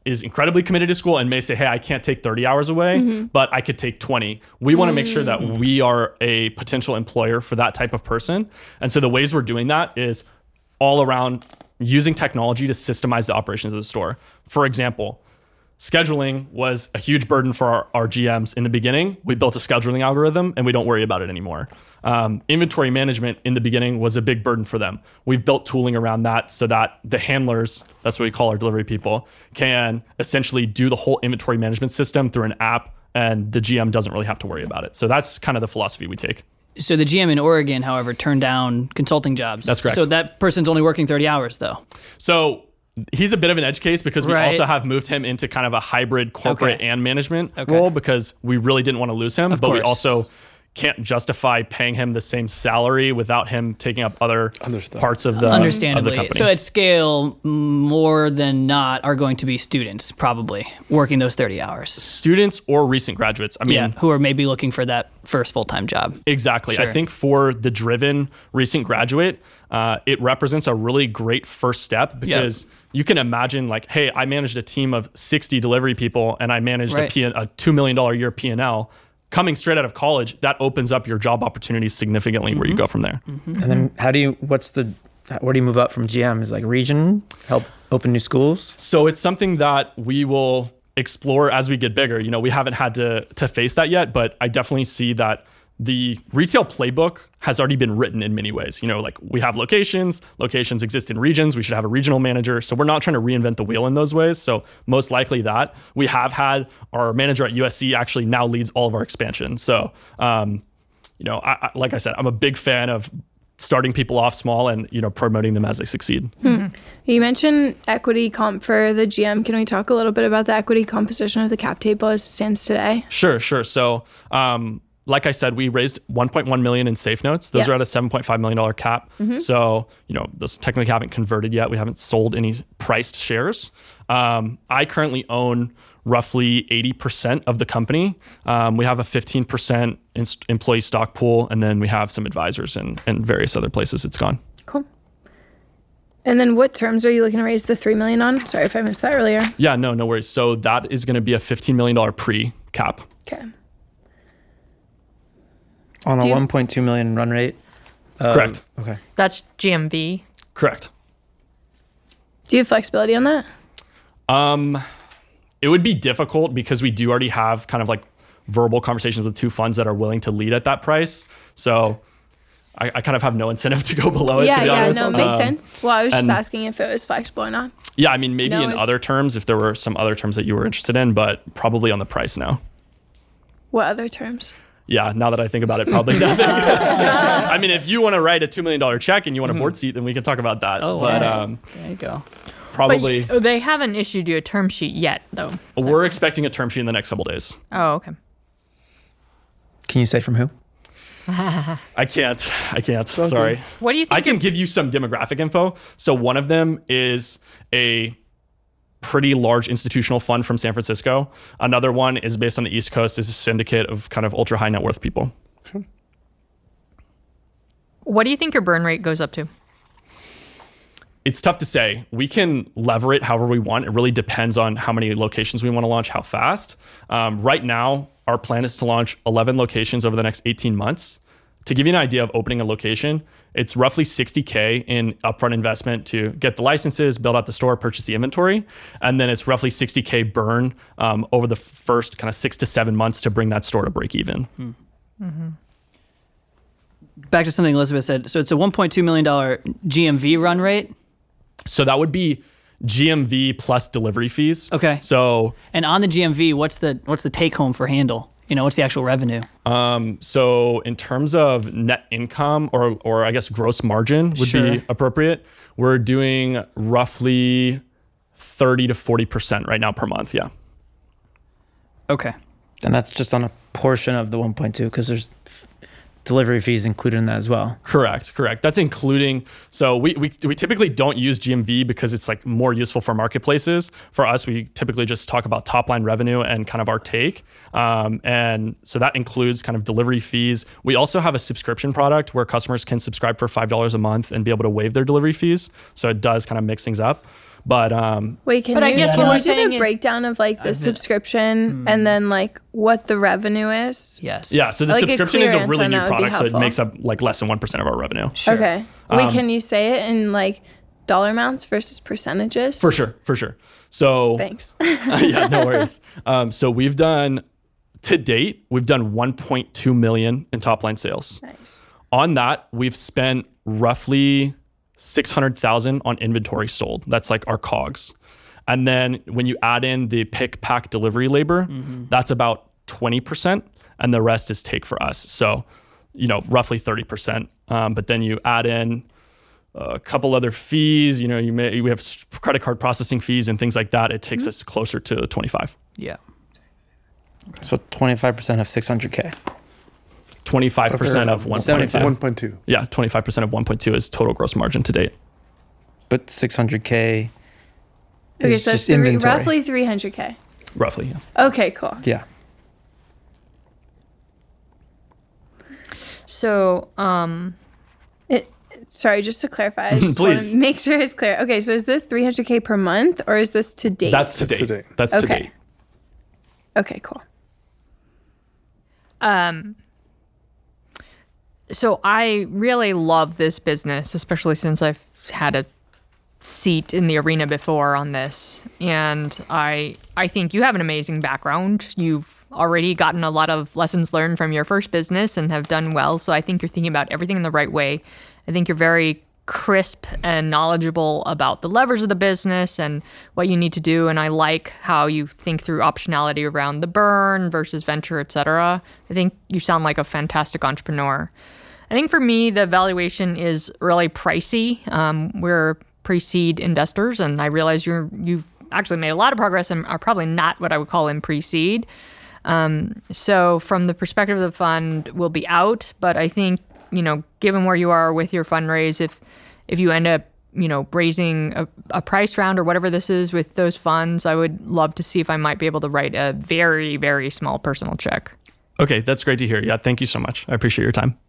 is incredibly committed to school and may say, hey, I can't take thirty hours away, mm-hmm. but I could take twenty. We want to make sure that we are a potential employer for that type of person. And so the ways we're doing that is all around using technology to systemize the operations of the store. For example, scheduling was a huge burden for our, our G Ms in the beginning. We built a scheduling algorithm and we don't worry about it anymore. Um, inventory management in the beginning was a big burden for them. We've built tooling around that so that the handlers, that's what we call our delivery people, can essentially do the whole inventory management system through an app, and the G M doesn't really have to worry about it. So that's kind of the philosophy we take. So the G M in Oregon, however, turned down consulting jobs. That's correct. So that person's only working thirty hours though. So he's a bit of an edge case because we right. also have moved him into kind of a hybrid corporate okay. and management okay. role because we really didn't want to lose him, of but course. we also can't justify paying him the same salary without him taking up other parts of the, Understandably. of the company. So at scale, more than not are going to be students probably working those thirty hours. Students or recent graduates. I mean, yeah, who are maybe looking for that first full-time job. Exactly. Sure. I think for the driven recent graduate, uh, it represents a really great first step because yep. you can imagine like, hey, I managed a team of sixty delivery people and I managed right. a, P- a two million dollars a year P and L. Coming straight out of college, that opens up your job opportunities significantly mm-hmm. where you go from there. Mm-hmm. And then how do you, what's the, where do you move up from G M? Is like region, help open new schools? So it's something that we will explore as we get bigger. You know, we haven't had to to face that yet, but I definitely see that the retail playbook has already been written in many ways. You know, like we have locations, locations exist in regions. We should have a regional manager. So we're not trying to reinvent the wheel in those ways. So most likely that we have had our manager at U S C actually now leads all of our expansion. So, um, you know, I, I, like I said, I'm a big fan of starting people off small and, you know, promoting them as they succeed. Hmm. You mentioned equity comp for the G M. Can we talk a little bit about the equity composition of the cap table as it stands today? Sure, sure. So, um, like I said, we raised one point one million in safe notes. Those yeah. are at a seven point five million dollars cap. Mm-hmm. So, you know, those technically haven't converted yet. We haven't sold any priced shares. Um, I currently own roughly eighty percent of the company. Um, we have a fifteen percent in- employee stock pool, and then we have some advisors and, and various other places it's gone. Cool. And then what terms are you looking to raise the three million dollars on? Sorry if I missed that earlier. Yeah, no, no worries. So that is going to be a fifteen million dollars pre-cap. Okay. On a one point two million run rate? Um, Correct. Okay. That's G M V? Correct. Do you have flexibility on that? Um, it would be difficult because we do already have kind of like verbal conversations with two funds that are willing to lead at that price. So I, I kind of have no incentive to go below it, yeah, to be yeah, honest. no, it makes um, sense. Well, I was just and, asking if it was flexible or not. Yeah, I mean, maybe no, in other terms, if there were some other terms that you were interested in, but probably on the price now. What other terms? Yeah, now that I think about it, probably nothing. I mean, if you want to write a two million dollars check and you want a board seat, then we can talk about that. Oh, but wow. um, there you go. Probably. But they haven't issued you a term sheet yet, though. So. We're expecting a term sheet in the next couple of days. Oh, okay. Can you say from who? I can't. I can't. Okay. Sorry. What do you think? I can give you some demographic info. So one of them is a pretty large institutional fund from San Francisco. Another one is based on the East Coast, is a syndicate of kind of ultra high net worth people. Okay. What do you think your burn rate goes up to? It's tough to say. We can lever it however we want. It really depends on how many locations we want to launch, how fast. Um, right now, our plan is to launch eleven locations over the next eighteen months. To give you an idea of opening a location, it's roughly sixty K in upfront investment to get the licenses, build out the store, purchase the inventory. And then it's roughly sixty K burn um, over the first kind of six to seven months to bring that store to break even. Hmm. Mm-hmm. Back to something Elizabeth said. So it's a one point two million dollars G M V run rate? So that would be G M V plus delivery fees. Okay. So and on the G M V, what's the what's the take home for Handle? You know, what's the actual revenue? Um, so in terms of net income or or I guess gross margin would sure. be appropriate. We're doing roughly thirty to forty percent right now per month. Yeah. Okay. And that's just on a portion of the one point two because there's delivery fees included in that as well. Correct, correct. That's including, so we, we we typically don't use G M V because it's like more useful for marketplaces. For us, we typically just talk about top line revenue and kind of our take. Um, and so that includes kind of delivery fees. We also have a subscription product where customers can subscribe for five dollars a month and be able to waive their delivery fees. So it does kind of mix things up. But um, Wait, can But you, I guess can what you we're do saying the is- breakdown of like the subscription and then like what the revenue is? Yes. yeah, so the Like a subscription is clear a really answer on new that would be product, so it helpful. makes up like less than one percent of our revenue. Okay. Wait, Um, can you say it in like dollar amounts versus percentages? For sure, for sure. So Thanks. yeah, no worries. Um, so we've done to date, we've done one point two million in top line sales. Nice. On that, we've spent roughly six hundred thousand on inventory sold. That's like our COGS. And then when you add in the pick, pack, delivery labor, that's about twenty percent, and the rest is take for us. So, you know, roughly thirty percent. Um, but then you add in a couple other fees. You know, you may we have s- credit card processing fees and things like that. It takes us closer to twenty-five. Yeah. So twenty-five percent of six hundred K. twenty-five percent of one point two. one point two. Yeah, twenty-five percent of one point two is total gross margin to date. But six hundred K Okay, is so just three, inventory. roughly three hundred K. Roughly, yeah. Okay, cool. Yeah. So, um, It, sorry, just to clarify, I just want Please. to make sure it's clear. Okay, so is this three hundred K per month or is this to date? That's to That's to date. date. That's to Okay. date. Okay, cool. um, so I really love this business, especially since I've had a seat in the arena before on this. And I I think you have an amazing background. You've already gotten a lot of lessons learned from your first business and have done well. So I think you're thinking about everything in the right way. I think you're very crisp and knowledgeable about the levers of the business and what you need to do. And I like how you think through optionality around the burn versus venture, et cetera. I think you sound like a fantastic entrepreneur. I think for me, the valuation is really pricey. Um, we're pre-seed investors, and I realize you're you've actually made a lot of progress and are probably not what I would call in pre-seed. Um, so from the perspective of the fund, we'll be out. But I think, you know, given where you are with your fundraise, if if you end up, you know, raising a, a price round or whatever this is with those funds, I would love to see if I might be able to write a very, very small personal check. Okay, that's great to hear. Yeah, thank you so much. I appreciate your time.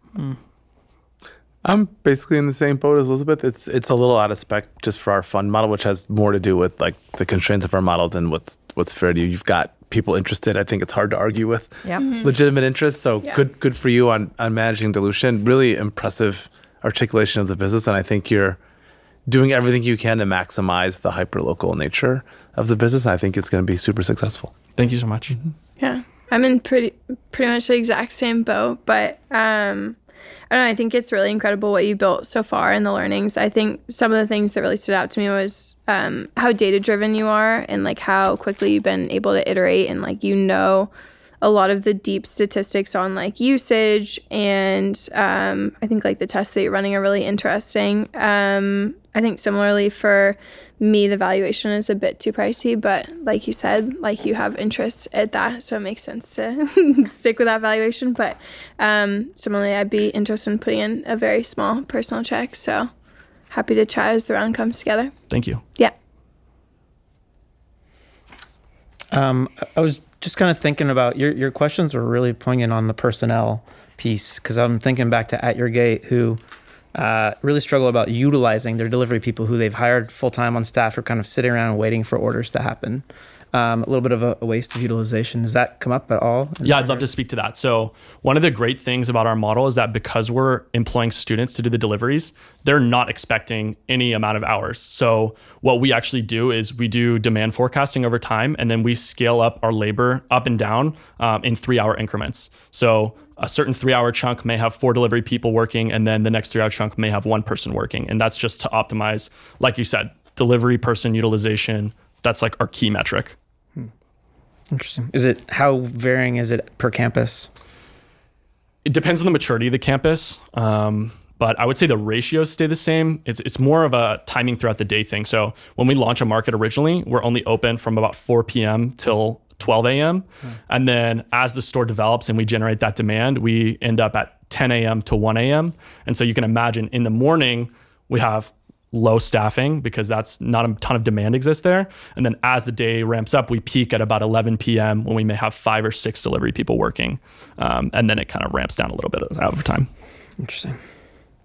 I'm basically in the same boat as Elizabeth. It's it's a little out of spec just for our fund model, which has more to do with like the constraints of our model than what's what's fair to you. You've got people interested. I think it's hard to argue with Yeah. legitimate interest. So Yeah. good good for you on on managing dilution. Really impressive articulation of the business, and I think you're doing everything you can to maximize the hyper-local nature of the business. And I think it's going to be super successful. Thank you so much. Yeah, I'm in pretty pretty much the exact same boat, but um, I don't know. I think it's really incredible what you built so far and the learnings. I think some of the things that really stood out to me was um, how data driven you are and like how quickly you've been able to iterate and like you know a lot of the deep statistics on like usage and um, I think like the tests that you're running are really interesting. Um, I think similarly for me, the valuation is a bit too pricey, but like you said, like you have interest at that, so it makes sense to stick with that valuation. But um, similarly, I'd be interested in putting in a very small personal check. So happy to chat as the round comes together. Thank you. Yeah. Um, I was just kind of thinking about your your questions were really poignant on the personnel piece because I'm thinking back to At Your Gate, who uh, really struggle about utilizing their delivery people who they've hired full time on staff, are kind of sitting around and waiting for orders to happen. Um, a little bit of a, a waste of utilization. Does that come up at all? Yeah, I'd love to speak to that. So one of the great things about our model is that because we're employing students to do the deliveries, they're not expecting any amount of hours. So what we actually do is we do demand forecasting over time, and then we scale up our labor up and down um, in three-hour increments. So a certain three-hour chunk may have four delivery people working, and then the next three-hour chunk may have one person working. And that's just to optimize, like you said, delivery person utilization. That's like our key metric. Interesting. Is it, how varying is it per campus? It depends on the maturity of the campus, um, but I would say the ratios stay the same. It's it's more of a timing throughout the day thing. So when we launch a market originally, we're only open from about four p.m. till twelve a.m. Hmm. And then as the store develops and we generate that demand, we end up at ten a.m. to one a.m. And so you can imagine in the morning, we have low staffing because that's not a ton of demand exists there. And then as the day ramps up, we peak at about eleven p.m. when we may have five or six delivery people working. Um, and then it kind of ramps down a little bit over time. Interesting.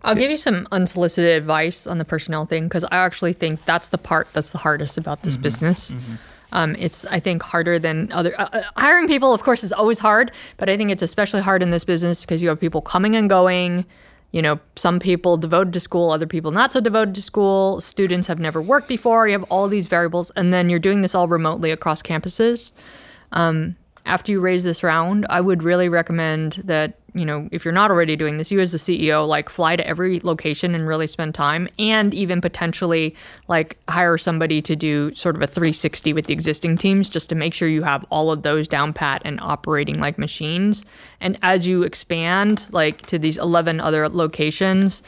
I'll give you some unsolicited advice on the personnel thing because I actually think that's the part that's the hardest about this mm-hmm. business. Mm-hmm. Um, it's, I think, harder than other... Uh, hiring people, of course, is always hard, but I think it's especially hard in this business because you have people coming and going. You know, some people devoted to school, other people not so devoted to school. Students have never worked before. You have all these variables, and then you're doing this all remotely across campuses. Um, after you raise this round, I would really recommend that, you know, if you're not already doing this, you as the C E O, like fly to every location and really spend time, and even potentially like hire somebody to do sort of a three sixty with the existing teams just to make sure you have all of those down pat and operating like machines. And as you expand like to these eleven other locations,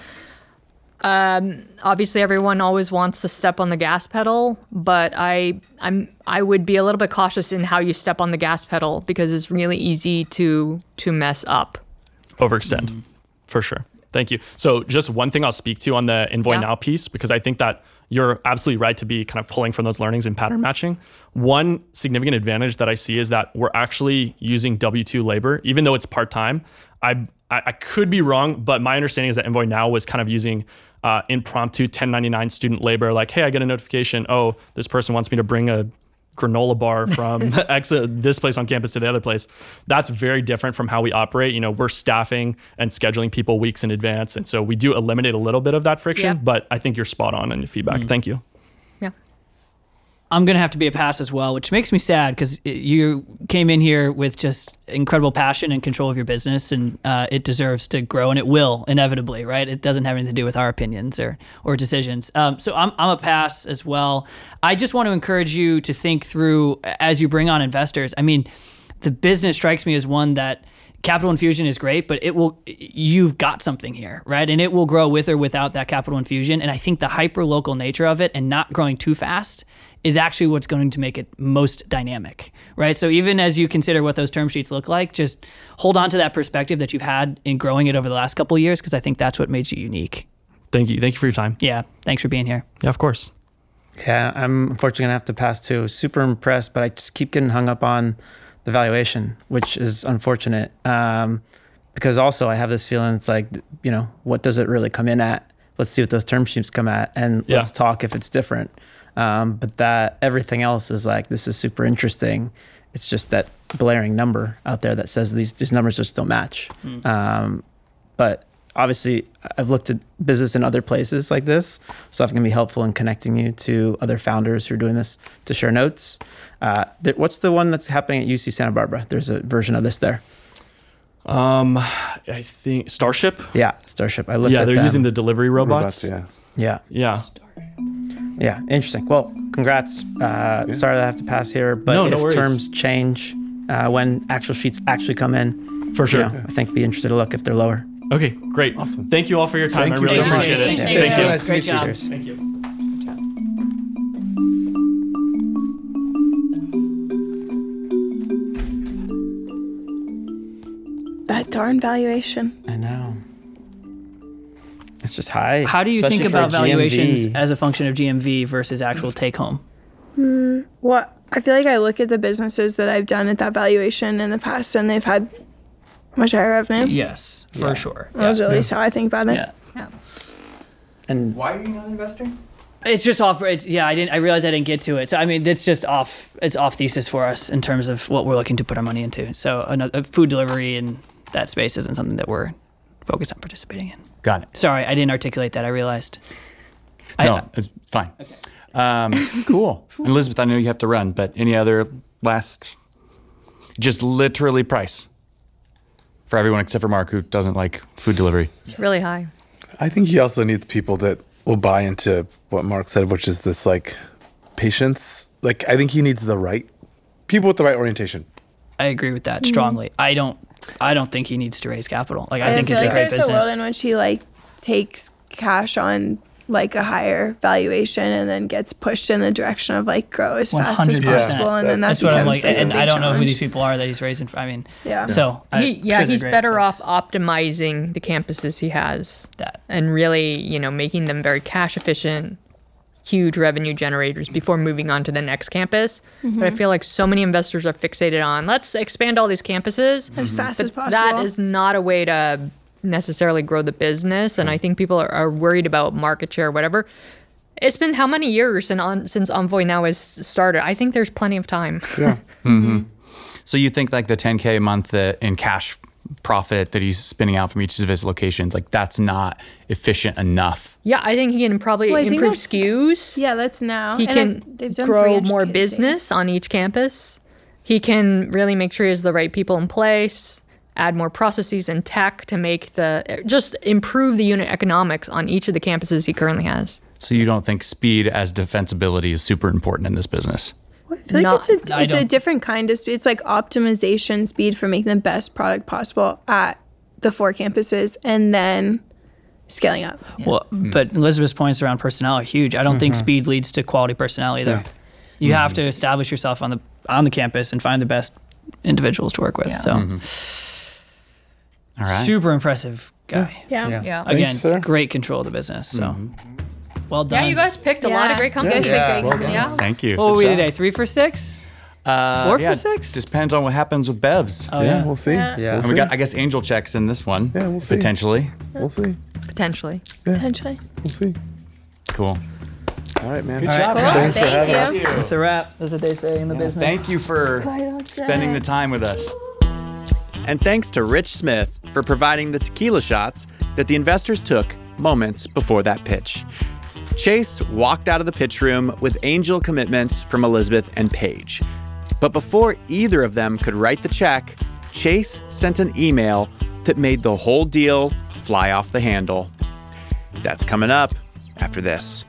um, obviously everyone always wants to step on the gas pedal, but I I'm I would be a little bit cautious in how you step on the gas pedal because it's really easy to to mess up. Overextend, mm-hmm. for sure. Thank you. So just one thing I'll speak to on the Envoy yeah. Now piece, because I think that you're absolutely right to be kind of pulling from those learnings and pattern matching. One significant advantage that I see is that we're actually using W two labor, even though it's part-time. I, I, I could be wrong, but my understanding is that Envoy Now was kind of using uh, impromptu ten ninety-nine student labor, like, hey, I get a notification, oh, this person wants me to bring a granola bar from X, this place on campus to the other place. That's very different from how we operate. You know, we're staffing and scheduling people weeks in advance. And so we do eliminate a little bit of that friction, yeah. but I think you're spot on in your feedback. Mm. Thank you. Yeah. I'm going to have to be a pass as well, which makes me sad because you came in here with just incredible passion and control of your business, and uh, it deserves to grow, and it will inevitably, right? It doesn't have anything to do with our opinions or or decisions. Um, so I'm, I'm a pass as well. I just want to encourage you to think through as you bring on investors. I mean, the business strikes me as one that capital infusion is great, but it will, you've got something here, right? And it will grow with or without that capital infusion. And I think the hyper local nature of it and not growing too fast is actually what's going to make it most dynamic, right? So even as you consider what those term sheets look like, just hold on to that perspective that you've had in growing it over the last couple of years, because I think that's what made you unique. Thank you. Thank you for your time. Yeah. Thanks for being here. Yeah, of course. Yeah, I'm unfortunately going to have to pass too. Super impressed, but I just keep getting hung up on the valuation, which is unfortunate. Um, because also I have this feeling it's like, you know, what does it really come in at? Let's see what those term sheets come at, and yeah. let's talk if it's different. Um, but that everything else is like, this is super interesting. It's just that blaring number out there that says these these numbers just don't match. Mm. Um, but obviously, I've looked at business in other places like this, so I'm going to be helpful in connecting you to other founders who are doing this to share notes. Uh, th- what's the one that's happening at U C Santa Barbara? There's a version of this there. Um, I think Starship. Yeah, Starship. I looked yeah, at they're them. using the delivery robots. robots yeah. Yeah. Yeah. Yeah, interesting. Well, congrats. Uh, yeah. Sorry that I have to pass here, but no, no if worries. terms change uh, when actual sheets actually come in, for sure, you know, yeah. I think be interested to look if they're lower. Okay, great. Awesome. Thank you all for your time. Thank I you really so appreciate much. it. Thank, Thank, you. Thank you. Nice Great job. Cheers. Thank you. That darn valuation. I know. It's just high. How do you especially think for about G M V. valuations as a function of G M V versus actual take home? Hmm. Well, I feel like I look at the businesses that I've done at that valuation in the past, and they've had much higher revenue. Yes, for Yeah. sure. That's Yeah. at least how I think about it. Yeah. Yeah. And Why are you not investing? It's just off. It's, yeah, I didn't. I realized I didn't get to it. So I mean, it's just off. It's off thesis for us in terms of what we're looking to put our money into. So another, food delivery in that space isn't something that we're focused on participating in. Got it. Sorry, I didn't articulate that. I realized. No, I, it's fine. Okay. Um, cool. Elizabeth, I know you have to run, but any other last, just literally price for everyone except for Mark, who doesn't like food delivery. It's really high. I think he also needs people that will buy into what Mark said, which is this like patience. Like, I think he needs the right people with the right orientation. I agree with that strongly. I don't. I don't think he needs to raise capital. Like I, I think feel it's like a great there's business. a world in which he like takes cash on like a higher valuation and then gets pushed in the direction of like grow as fast as one hundred percent. possible, and then that That's what I'm becomes like. like, a And big I don't know who challenge. these people are that he's raising. I mean, Yeah. So I- He, yeah, sure they're he's great better folks. off optimizing the campuses he has That. and really, you know, making them very cash efficient, huge revenue generators before moving on to the next campus. But I feel like so many investors are fixated on let's expand all these campuses. as fast But as possible. that is not a way to necessarily grow the business. And I think people are, are worried about market share or whatever. It's been how many years and on, since Envoy now has started? I think there's plenty of time. Yeah. Mm-hmm. So you think like the ten K a month uh, in cash profit that he's spinning out from each of his locations, like that's not efficient enough? Yeah, I think he can probably Well, I think improve that's- S K Us. Yeah, that's now. He And can I've- they've done grow three more educated business on each campus. He can really make sure he has the right people in place, add more processes and tech to make the, just improve the unit economics on each of the campuses he currently has. So you don't think speed as defensibility is super important in this business? I feel Not- like it's I a, it's a don't- different kind of speed. It's like optimization speed for making the best product possible at the four campuses and then scaling up. Well, but Elizabeth's points around personnel are huge. I don't think speed leads to quality personnel either. You have to establish yourself on the on the campus and find the best individuals to work with. So, All right. super impressive guy. Yeah. Yeah. Again, sir. great control of the business. So, well Yeah, done. you guys picked a lot Yeah. of great You companies. guys picked Yeah, great well done. companies. Thank you. What were we today? Three for six? Uh, Four for yeah, six? Just depends on what happens with Bevs. Oh Yeah, yeah. we'll see. Yeah. Yeah. We'll And we see. got, I guess, angel checks in this one. Yeah, we'll see. Potentially. We'll see. Potentially. Potentially. We'll see. Cool. All right, man. Good All job, right. guys. Thanks for Thank having you. us. It's a wrap. That's what they say in the business. Thank you for spending the time with us. And thanks to Rich Smith for providing the tequila shots that the investors took moments before that pitch. Chase walked out of the pitch room with angel commitments from Elizabeth and Paige. But before either of them could write the check, Chase sent an email that made the whole deal fly off the handle. That's coming up after this.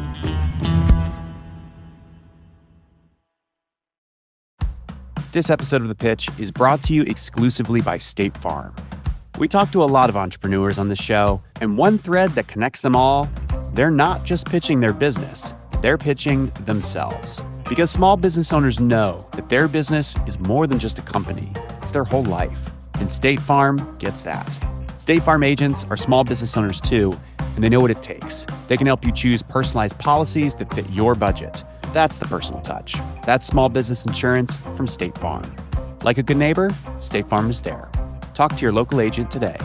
This episode of The Pitch is brought to you exclusively by State Farm. We talk to a lot of entrepreneurs on this show, and one thread that connects them all, they're not just pitching their business, they're pitching themselves. Because small business owners know that their business is more than just a company, it's their whole life. And State Farm gets that. State Farm agents are small business owners too, and they know what it takes. They can help you choose personalized policies that fit your budget. That's the personal touch. That's small business insurance from State Farm. Like a good neighbor, State Farm is there. Talk to your local agent today.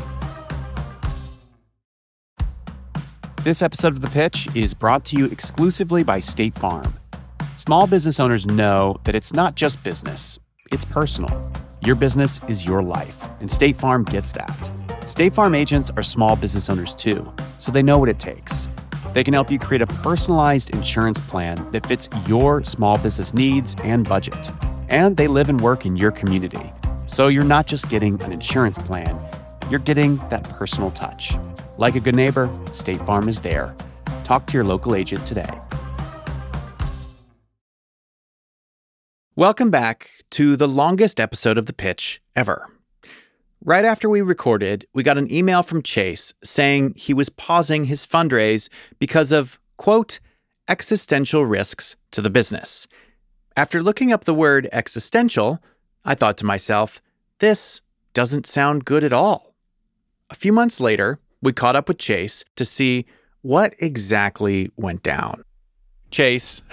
This episode of The Pitch is brought to you exclusively by State Farm. Small business owners know that it's not just business, it's personal. Your business is your life, and State Farm gets that. State Farm agents are small business owners too, so they know what it takes. They can help you create a personalized insurance plan that fits your small business needs and budget. And they live and work in your community. So you're not just getting an insurance plan, you're getting that personal touch. Like a good neighbor, State Farm is there. Talk to your local agent today. Welcome back to the longest episode of The Pitch ever. Right after we recorded, we got an email from Chase saying he was pausing his fundraise because of, quote, existential risks to the business. After looking up the word existential, I thought to myself, this doesn't sound good at all. A few months later, we caught up with Chase to see what exactly went down. Chase,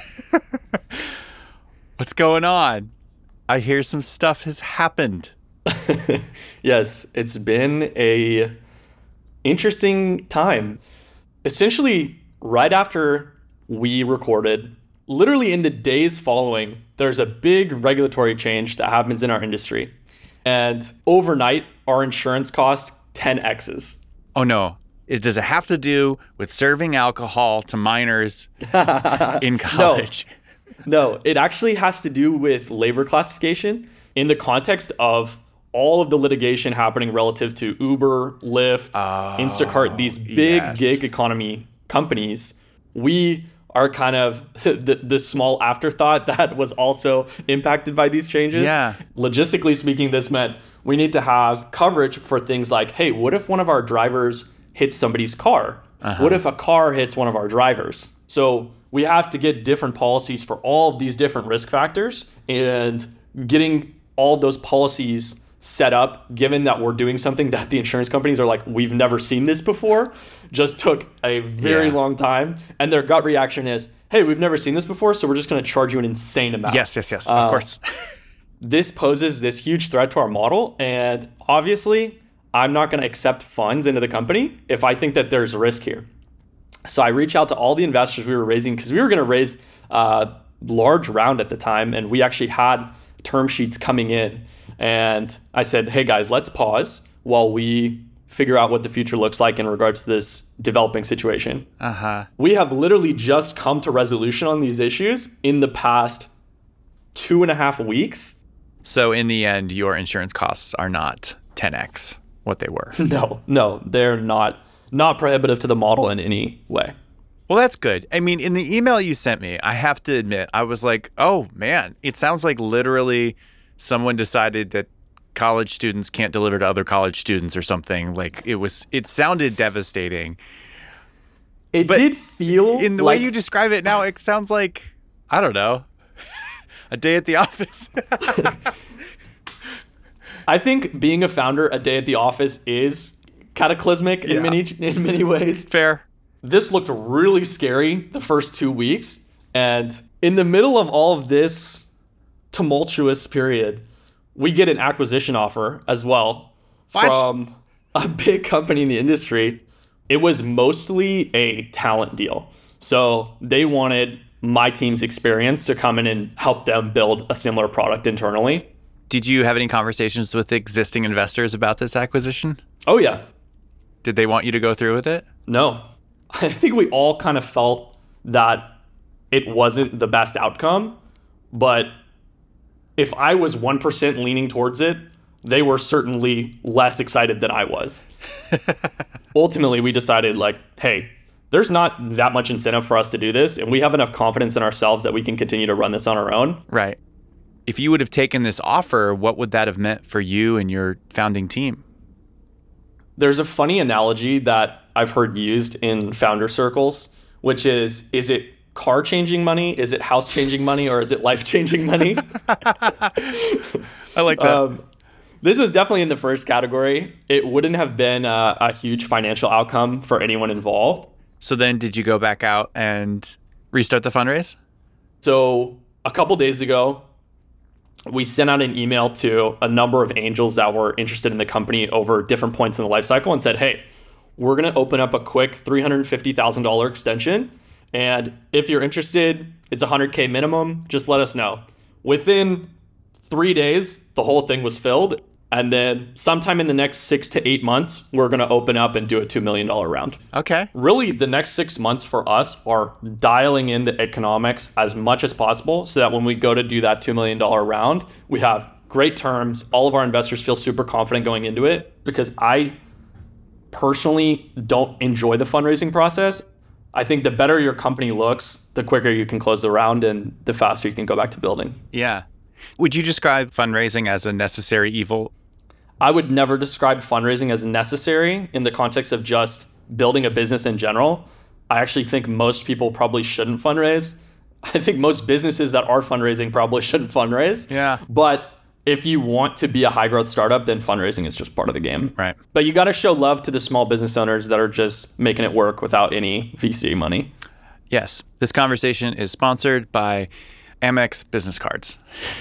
what's going on? I hear some stuff has happened. Yes, it's been a interesting time. Essentially, right after we recorded, literally in the days following, there's a big regulatory change that happens in our industry. And overnight, our insurance cost ten X's. Oh no. Is, does it have to do with serving alcohol to minors in college? No, it actually has to do with labor classification in the context of all of the litigation happening relative to Uber, Lyft, Oh, Instacart, these big yes. gig economy companies. We are kind of the, the small afterthought that was also impacted by these changes. Yeah. Logistically speaking, this meant we need to have coverage for things like, hey, what if one of our drivers hits somebody's car? Uh-huh. What if a car hits one of our drivers? So we have to get different policies for all of these different risk factors, and getting all those policies set up, given that we're doing something that the insurance companies are like, we've never seen this before, just took a very Yeah. long time. And their gut reaction is, hey, we've never seen this before, so we're just going to charge you an insane amount. Yes, yes, yes, Uh, of course. This poses this huge threat to our model. And obviously, I'm not going to accept funds into the company if I think that there's risk here. So I reach out to all the investors we were raising because we were going to raise a large round at the time, and we actually had term sheets coming in. And I said, hey guys, let's pause while we figure out what the future looks like in regards to this developing situation. Uh-huh. We have literally just come to resolution on these issues in the past two and a half weeks. So in the end, your insurance costs are not ten x what they were. No, no, they're not not prohibitive to the model in any way. Well, that's good. I mean, in the email you sent me, I have to admit, I was like, oh man, it sounds like literally someone decided that college students can't deliver to other college students or something. Like it was, it sounded devastating. It But did feel in the like way you describe it now, it sounds like, I don't know, a day at the office. I think being a founder a day at the office is cataclysmic in Yeah. many in many ways. Fair. This looked really scary the first two weeks. And in the middle of all of this tumultuous period, we get an acquisition offer as well What? from a big company in the industry. It was mostly a talent deal. So they wanted my team's experience to come in and help them build a similar product internally. Did you have any conversations with existing investors about this acquisition? Oh, yeah. Did they want you to go through with it? No. I think we all kind of felt that it wasn't the best outcome, but if I was one percent leaning towards it, they were certainly less excited than I was. Ultimately, we decided like, hey, there's not that much incentive for us to do this, and we have enough confidence in ourselves that we can continue to run this on our own. Right. If you would have taken this offer, what would that have meant for you and your founding team? There's a funny analogy that I've heard used in founder circles, which is, is it car changing money? Is it house changing money? Or is it life changing money? I like that. Um, this was definitely in the first category. It wouldn't have been a, a huge financial outcome for anyone involved. So then did you go back out and restart the fundraise? So a couple days ago, we sent out an email to a number of angels that were interested in the company over different points in the life cycle and said, hey, we're going to open up a quick three hundred fifty thousand dollars extension. And if you're interested, it's one hundred K minimum. Just let us know. Within three days, the whole thing was filled. And then sometime in the next six to eight months, we're going to open up and do a two million dollars round. Okay. Really, the next six months for us are dialing in the economics as much as possible so that when we go to do that two million dollars round, we have great terms. All of our investors feel super confident going into it because I personally don't enjoy the fundraising process. I think the better your company looks, the quicker you can close the round and the faster you can go back to building. Yeah. Would you describe fundraising as a necessary evil? I would never describe fundraising as necessary in the context of just building a business in general. I actually think most people probably shouldn't fundraise. I think most businesses that are fundraising probably shouldn't fundraise. Yeah. But if you want to be a high growth startup, then fundraising is just part of the game. Right. But you got to show love to the small business owners that are just making it work without any V C money. Yes. This conversation is sponsored by Amex Business Cards.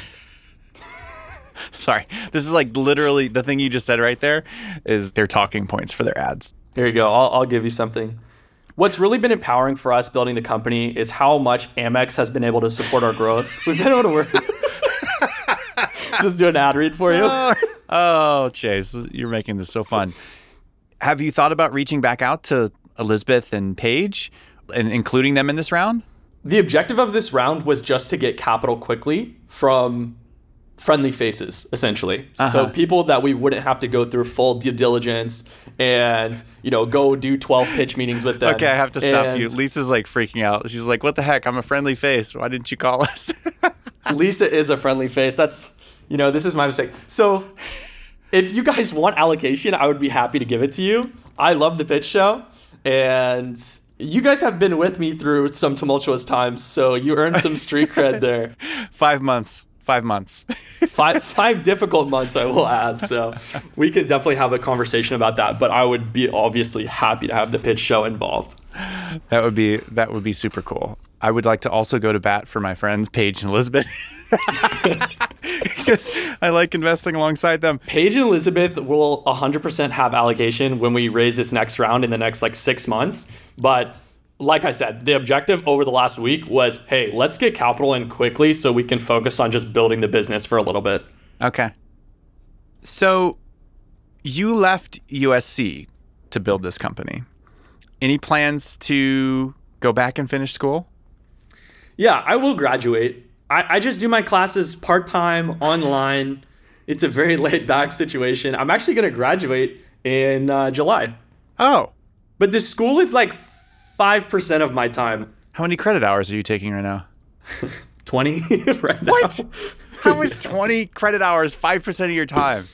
Sorry. This is like literally the thing you just said right there is their talking points for their ads. Here you go. I'll, I'll give you something. What's really been empowering for us building the company is how much Amex has been able to support our growth. We've been able to work. Just do an ad read for you. Oh, oh, Chase, you're making this so fun. Have you thought about reaching back out to Elizabeth and Paige and including them in this round? The objective of this round was just to get capital quickly from friendly faces, essentially. Uh-huh. So people that we wouldn't have to go through full due diligence and, you know, go do twelve pitch meetings with them. Okay, I have to stop and you. Lisa's like freaking out. She's like, what the heck? I'm a friendly face. Why didn't you call us? Lisa is a friendly face. That's, you know, this is my mistake. So if you guys want allocation, I would be happy to give it to you. I love the pitch show. And you guys have been with me through some tumultuous times. So you earned some street cred there. Five months. Five months. five five difficult months, I will add. So we could definitely have a conversation about that. But I would be obviously happy to have the pitch show involved. That would be that would be super cool. I would like to also go to bat for my friends Paige and Elizabeth. because I like investing alongside them. Paige and Elizabeth will one hundred percent have allocation when we raise this next round in the next like six months. But like I said, the objective over the last week was, hey, let's get capital in quickly so we can focus on just building the business for a little bit. Okay. So you left U S C to build this company. Any plans to go back and finish school? Yeah, I will graduate. I, I just do my classes part-time, online. It's a very laid-back situation. I'm actually going to graduate in uh, July. Oh. But the school is like five percent of my time. How many credit hours are you taking right now? twenty right now. What? How is twenty credit hours five percent of your time?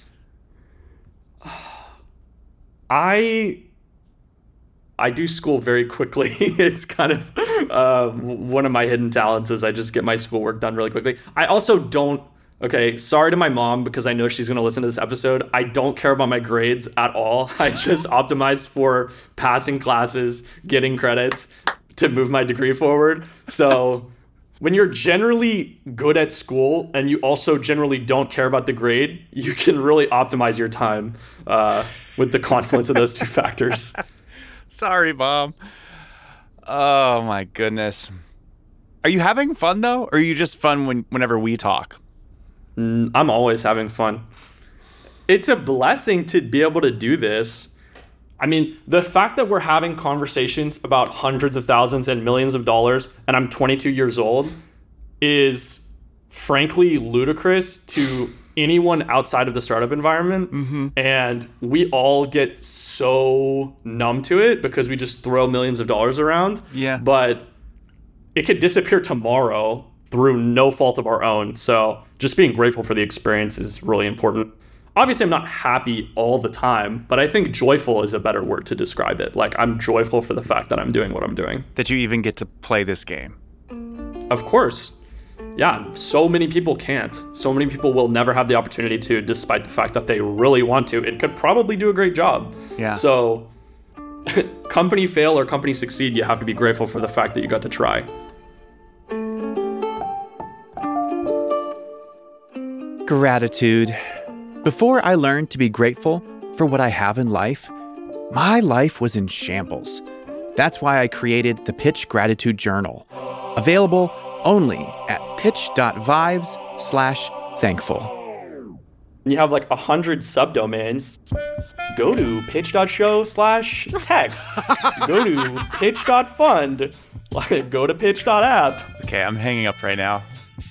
I... I do school very quickly. It's kind of uh, one of my hidden talents is I just get my schoolwork done really quickly. I also don't, okay, sorry to my mom because I know she's going to listen to this episode. I don't care about my grades at all. I just optimize for passing classes, getting credits to move my degree forward. So when you're generally good at school and you also generally don't care about the grade, you can really optimize your time uh, with the confluence of those two factors. Sorry, Mom. Oh, my goodness. Are you having fun, though? Or are you just fun when, whenever we talk? Mm, I'm always having fun. It's a blessing to be able to do this. I mean, the fact that we're having conversations about hundreds of thousands and millions of dollars, and I'm twenty-two years old, is frankly ludicrous to anyone outside of the startup environment. Mm-hmm. And we all get so numb to it because we just throw millions of dollars around. Yeah. But it could disappear tomorrow through no fault of our own. So just being grateful for the experience is really important. Obviously, I'm not happy all the time, but I think joyful is a better word to describe it. Like, I'm joyful for the fact that I'm doing what I'm doing. That you even get to play this game. Of course. Yeah, so many people can't. So many people will never have the opportunity to, despite the fact that they really want to and could probably do a great job. Yeah. So company fail or company succeed, you have to be grateful for the fact that you got to try. Gratitude. Before I learned to be grateful for what I have in life, my life was in shambles. That's why I created the Pitch Gratitude Journal, available only at pitch.vibes slash thankful. You have like a hundred subdomains. Go to pitch.show slash text. Go to pitch.fund. Like, go to pitch.app. Okay, I'm hanging up right now.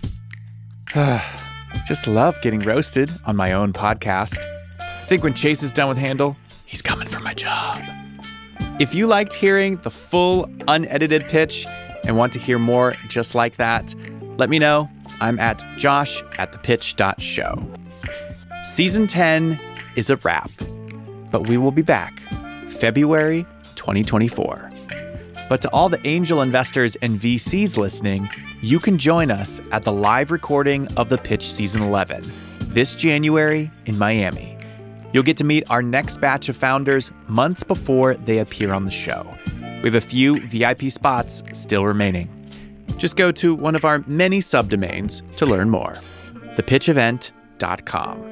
Just love getting roasted on my own podcast. Think when Chase is done with Handle, he's coming for my job. If you liked hearing the full unedited pitch and want to hear more just like that, let me know. I'm at josh at thepitch.show. Season ten is a wrap, but we will be back February twenty twenty-four. But to all the angel investors and V Cs listening, you can join us at the live recording of The Pitch Season eleven this January in Miami. You'll get to meet our next batch of founders months before they appear on the show. We have a few V I P spots still remaining. Just go to one of our many subdomains to learn more. the pitch event dot com.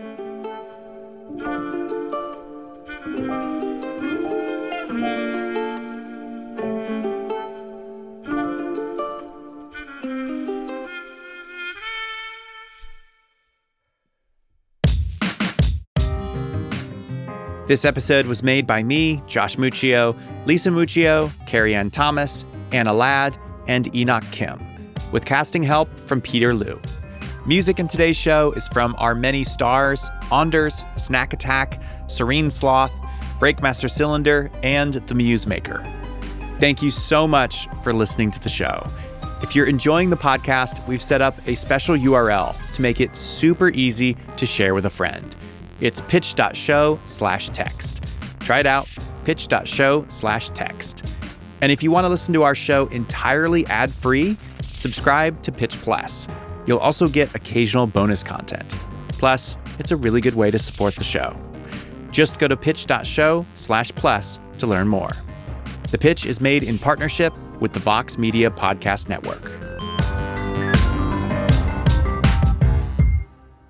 This episode was made by me, Josh Muccio, Lisa Muccio, Carrie Ann Thomas, Anna Ladd, and Enoch Kim, with casting help from Peter Liu. Music in today's show is from our many stars, Anders, Snack Attack, Serene Sloth, Breakmaster Cylinder, and The Muse Maker. Thank you so much for listening to the show. If you're enjoying the podcast, we've set up a special U R L to make it super easy to share with a friend. It's pitch.show slash text. Try it out, pitch.show slash text. And if you want to listen to our show entirely ad-free, subscribe to Pitch Plus. You'll also get occasional bonus content. Plus, it's a really good way to support the show. Just go to pitch.show slash plus to learn more. The Pitch is made in partnership with the Vox Media Podcast Network.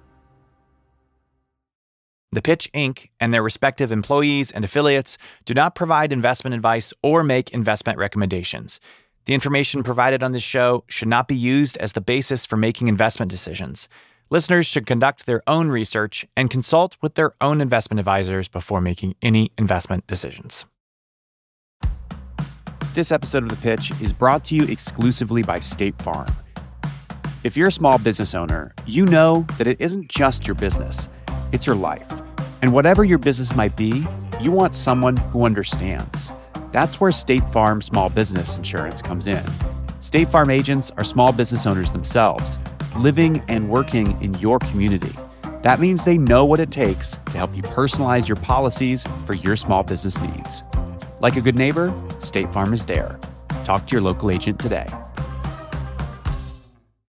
The Pitch Incorporated and their respective employees and affiliates do not provide investment advice or make investment recommendations. The information provided on this show should not be used as the basis for making investment decisions. Listeners should conduct their own research and consult with their own investment advisors before making any investment decisions. This episode of The Pitch is brought to you exclusively by State Farm. If you're a small business owner, you know that it isn't just your business, it's your life. And whatever your business might be, you want someone who understands. That's where State Farm Small Business Insurance comes in. State Farm agents are small business owners themselves, living and working in your community. That means they know what it takes to help you personalize your policies for your small business needs. Like a good neighbor, State Farm is there. Talk to your local agent today.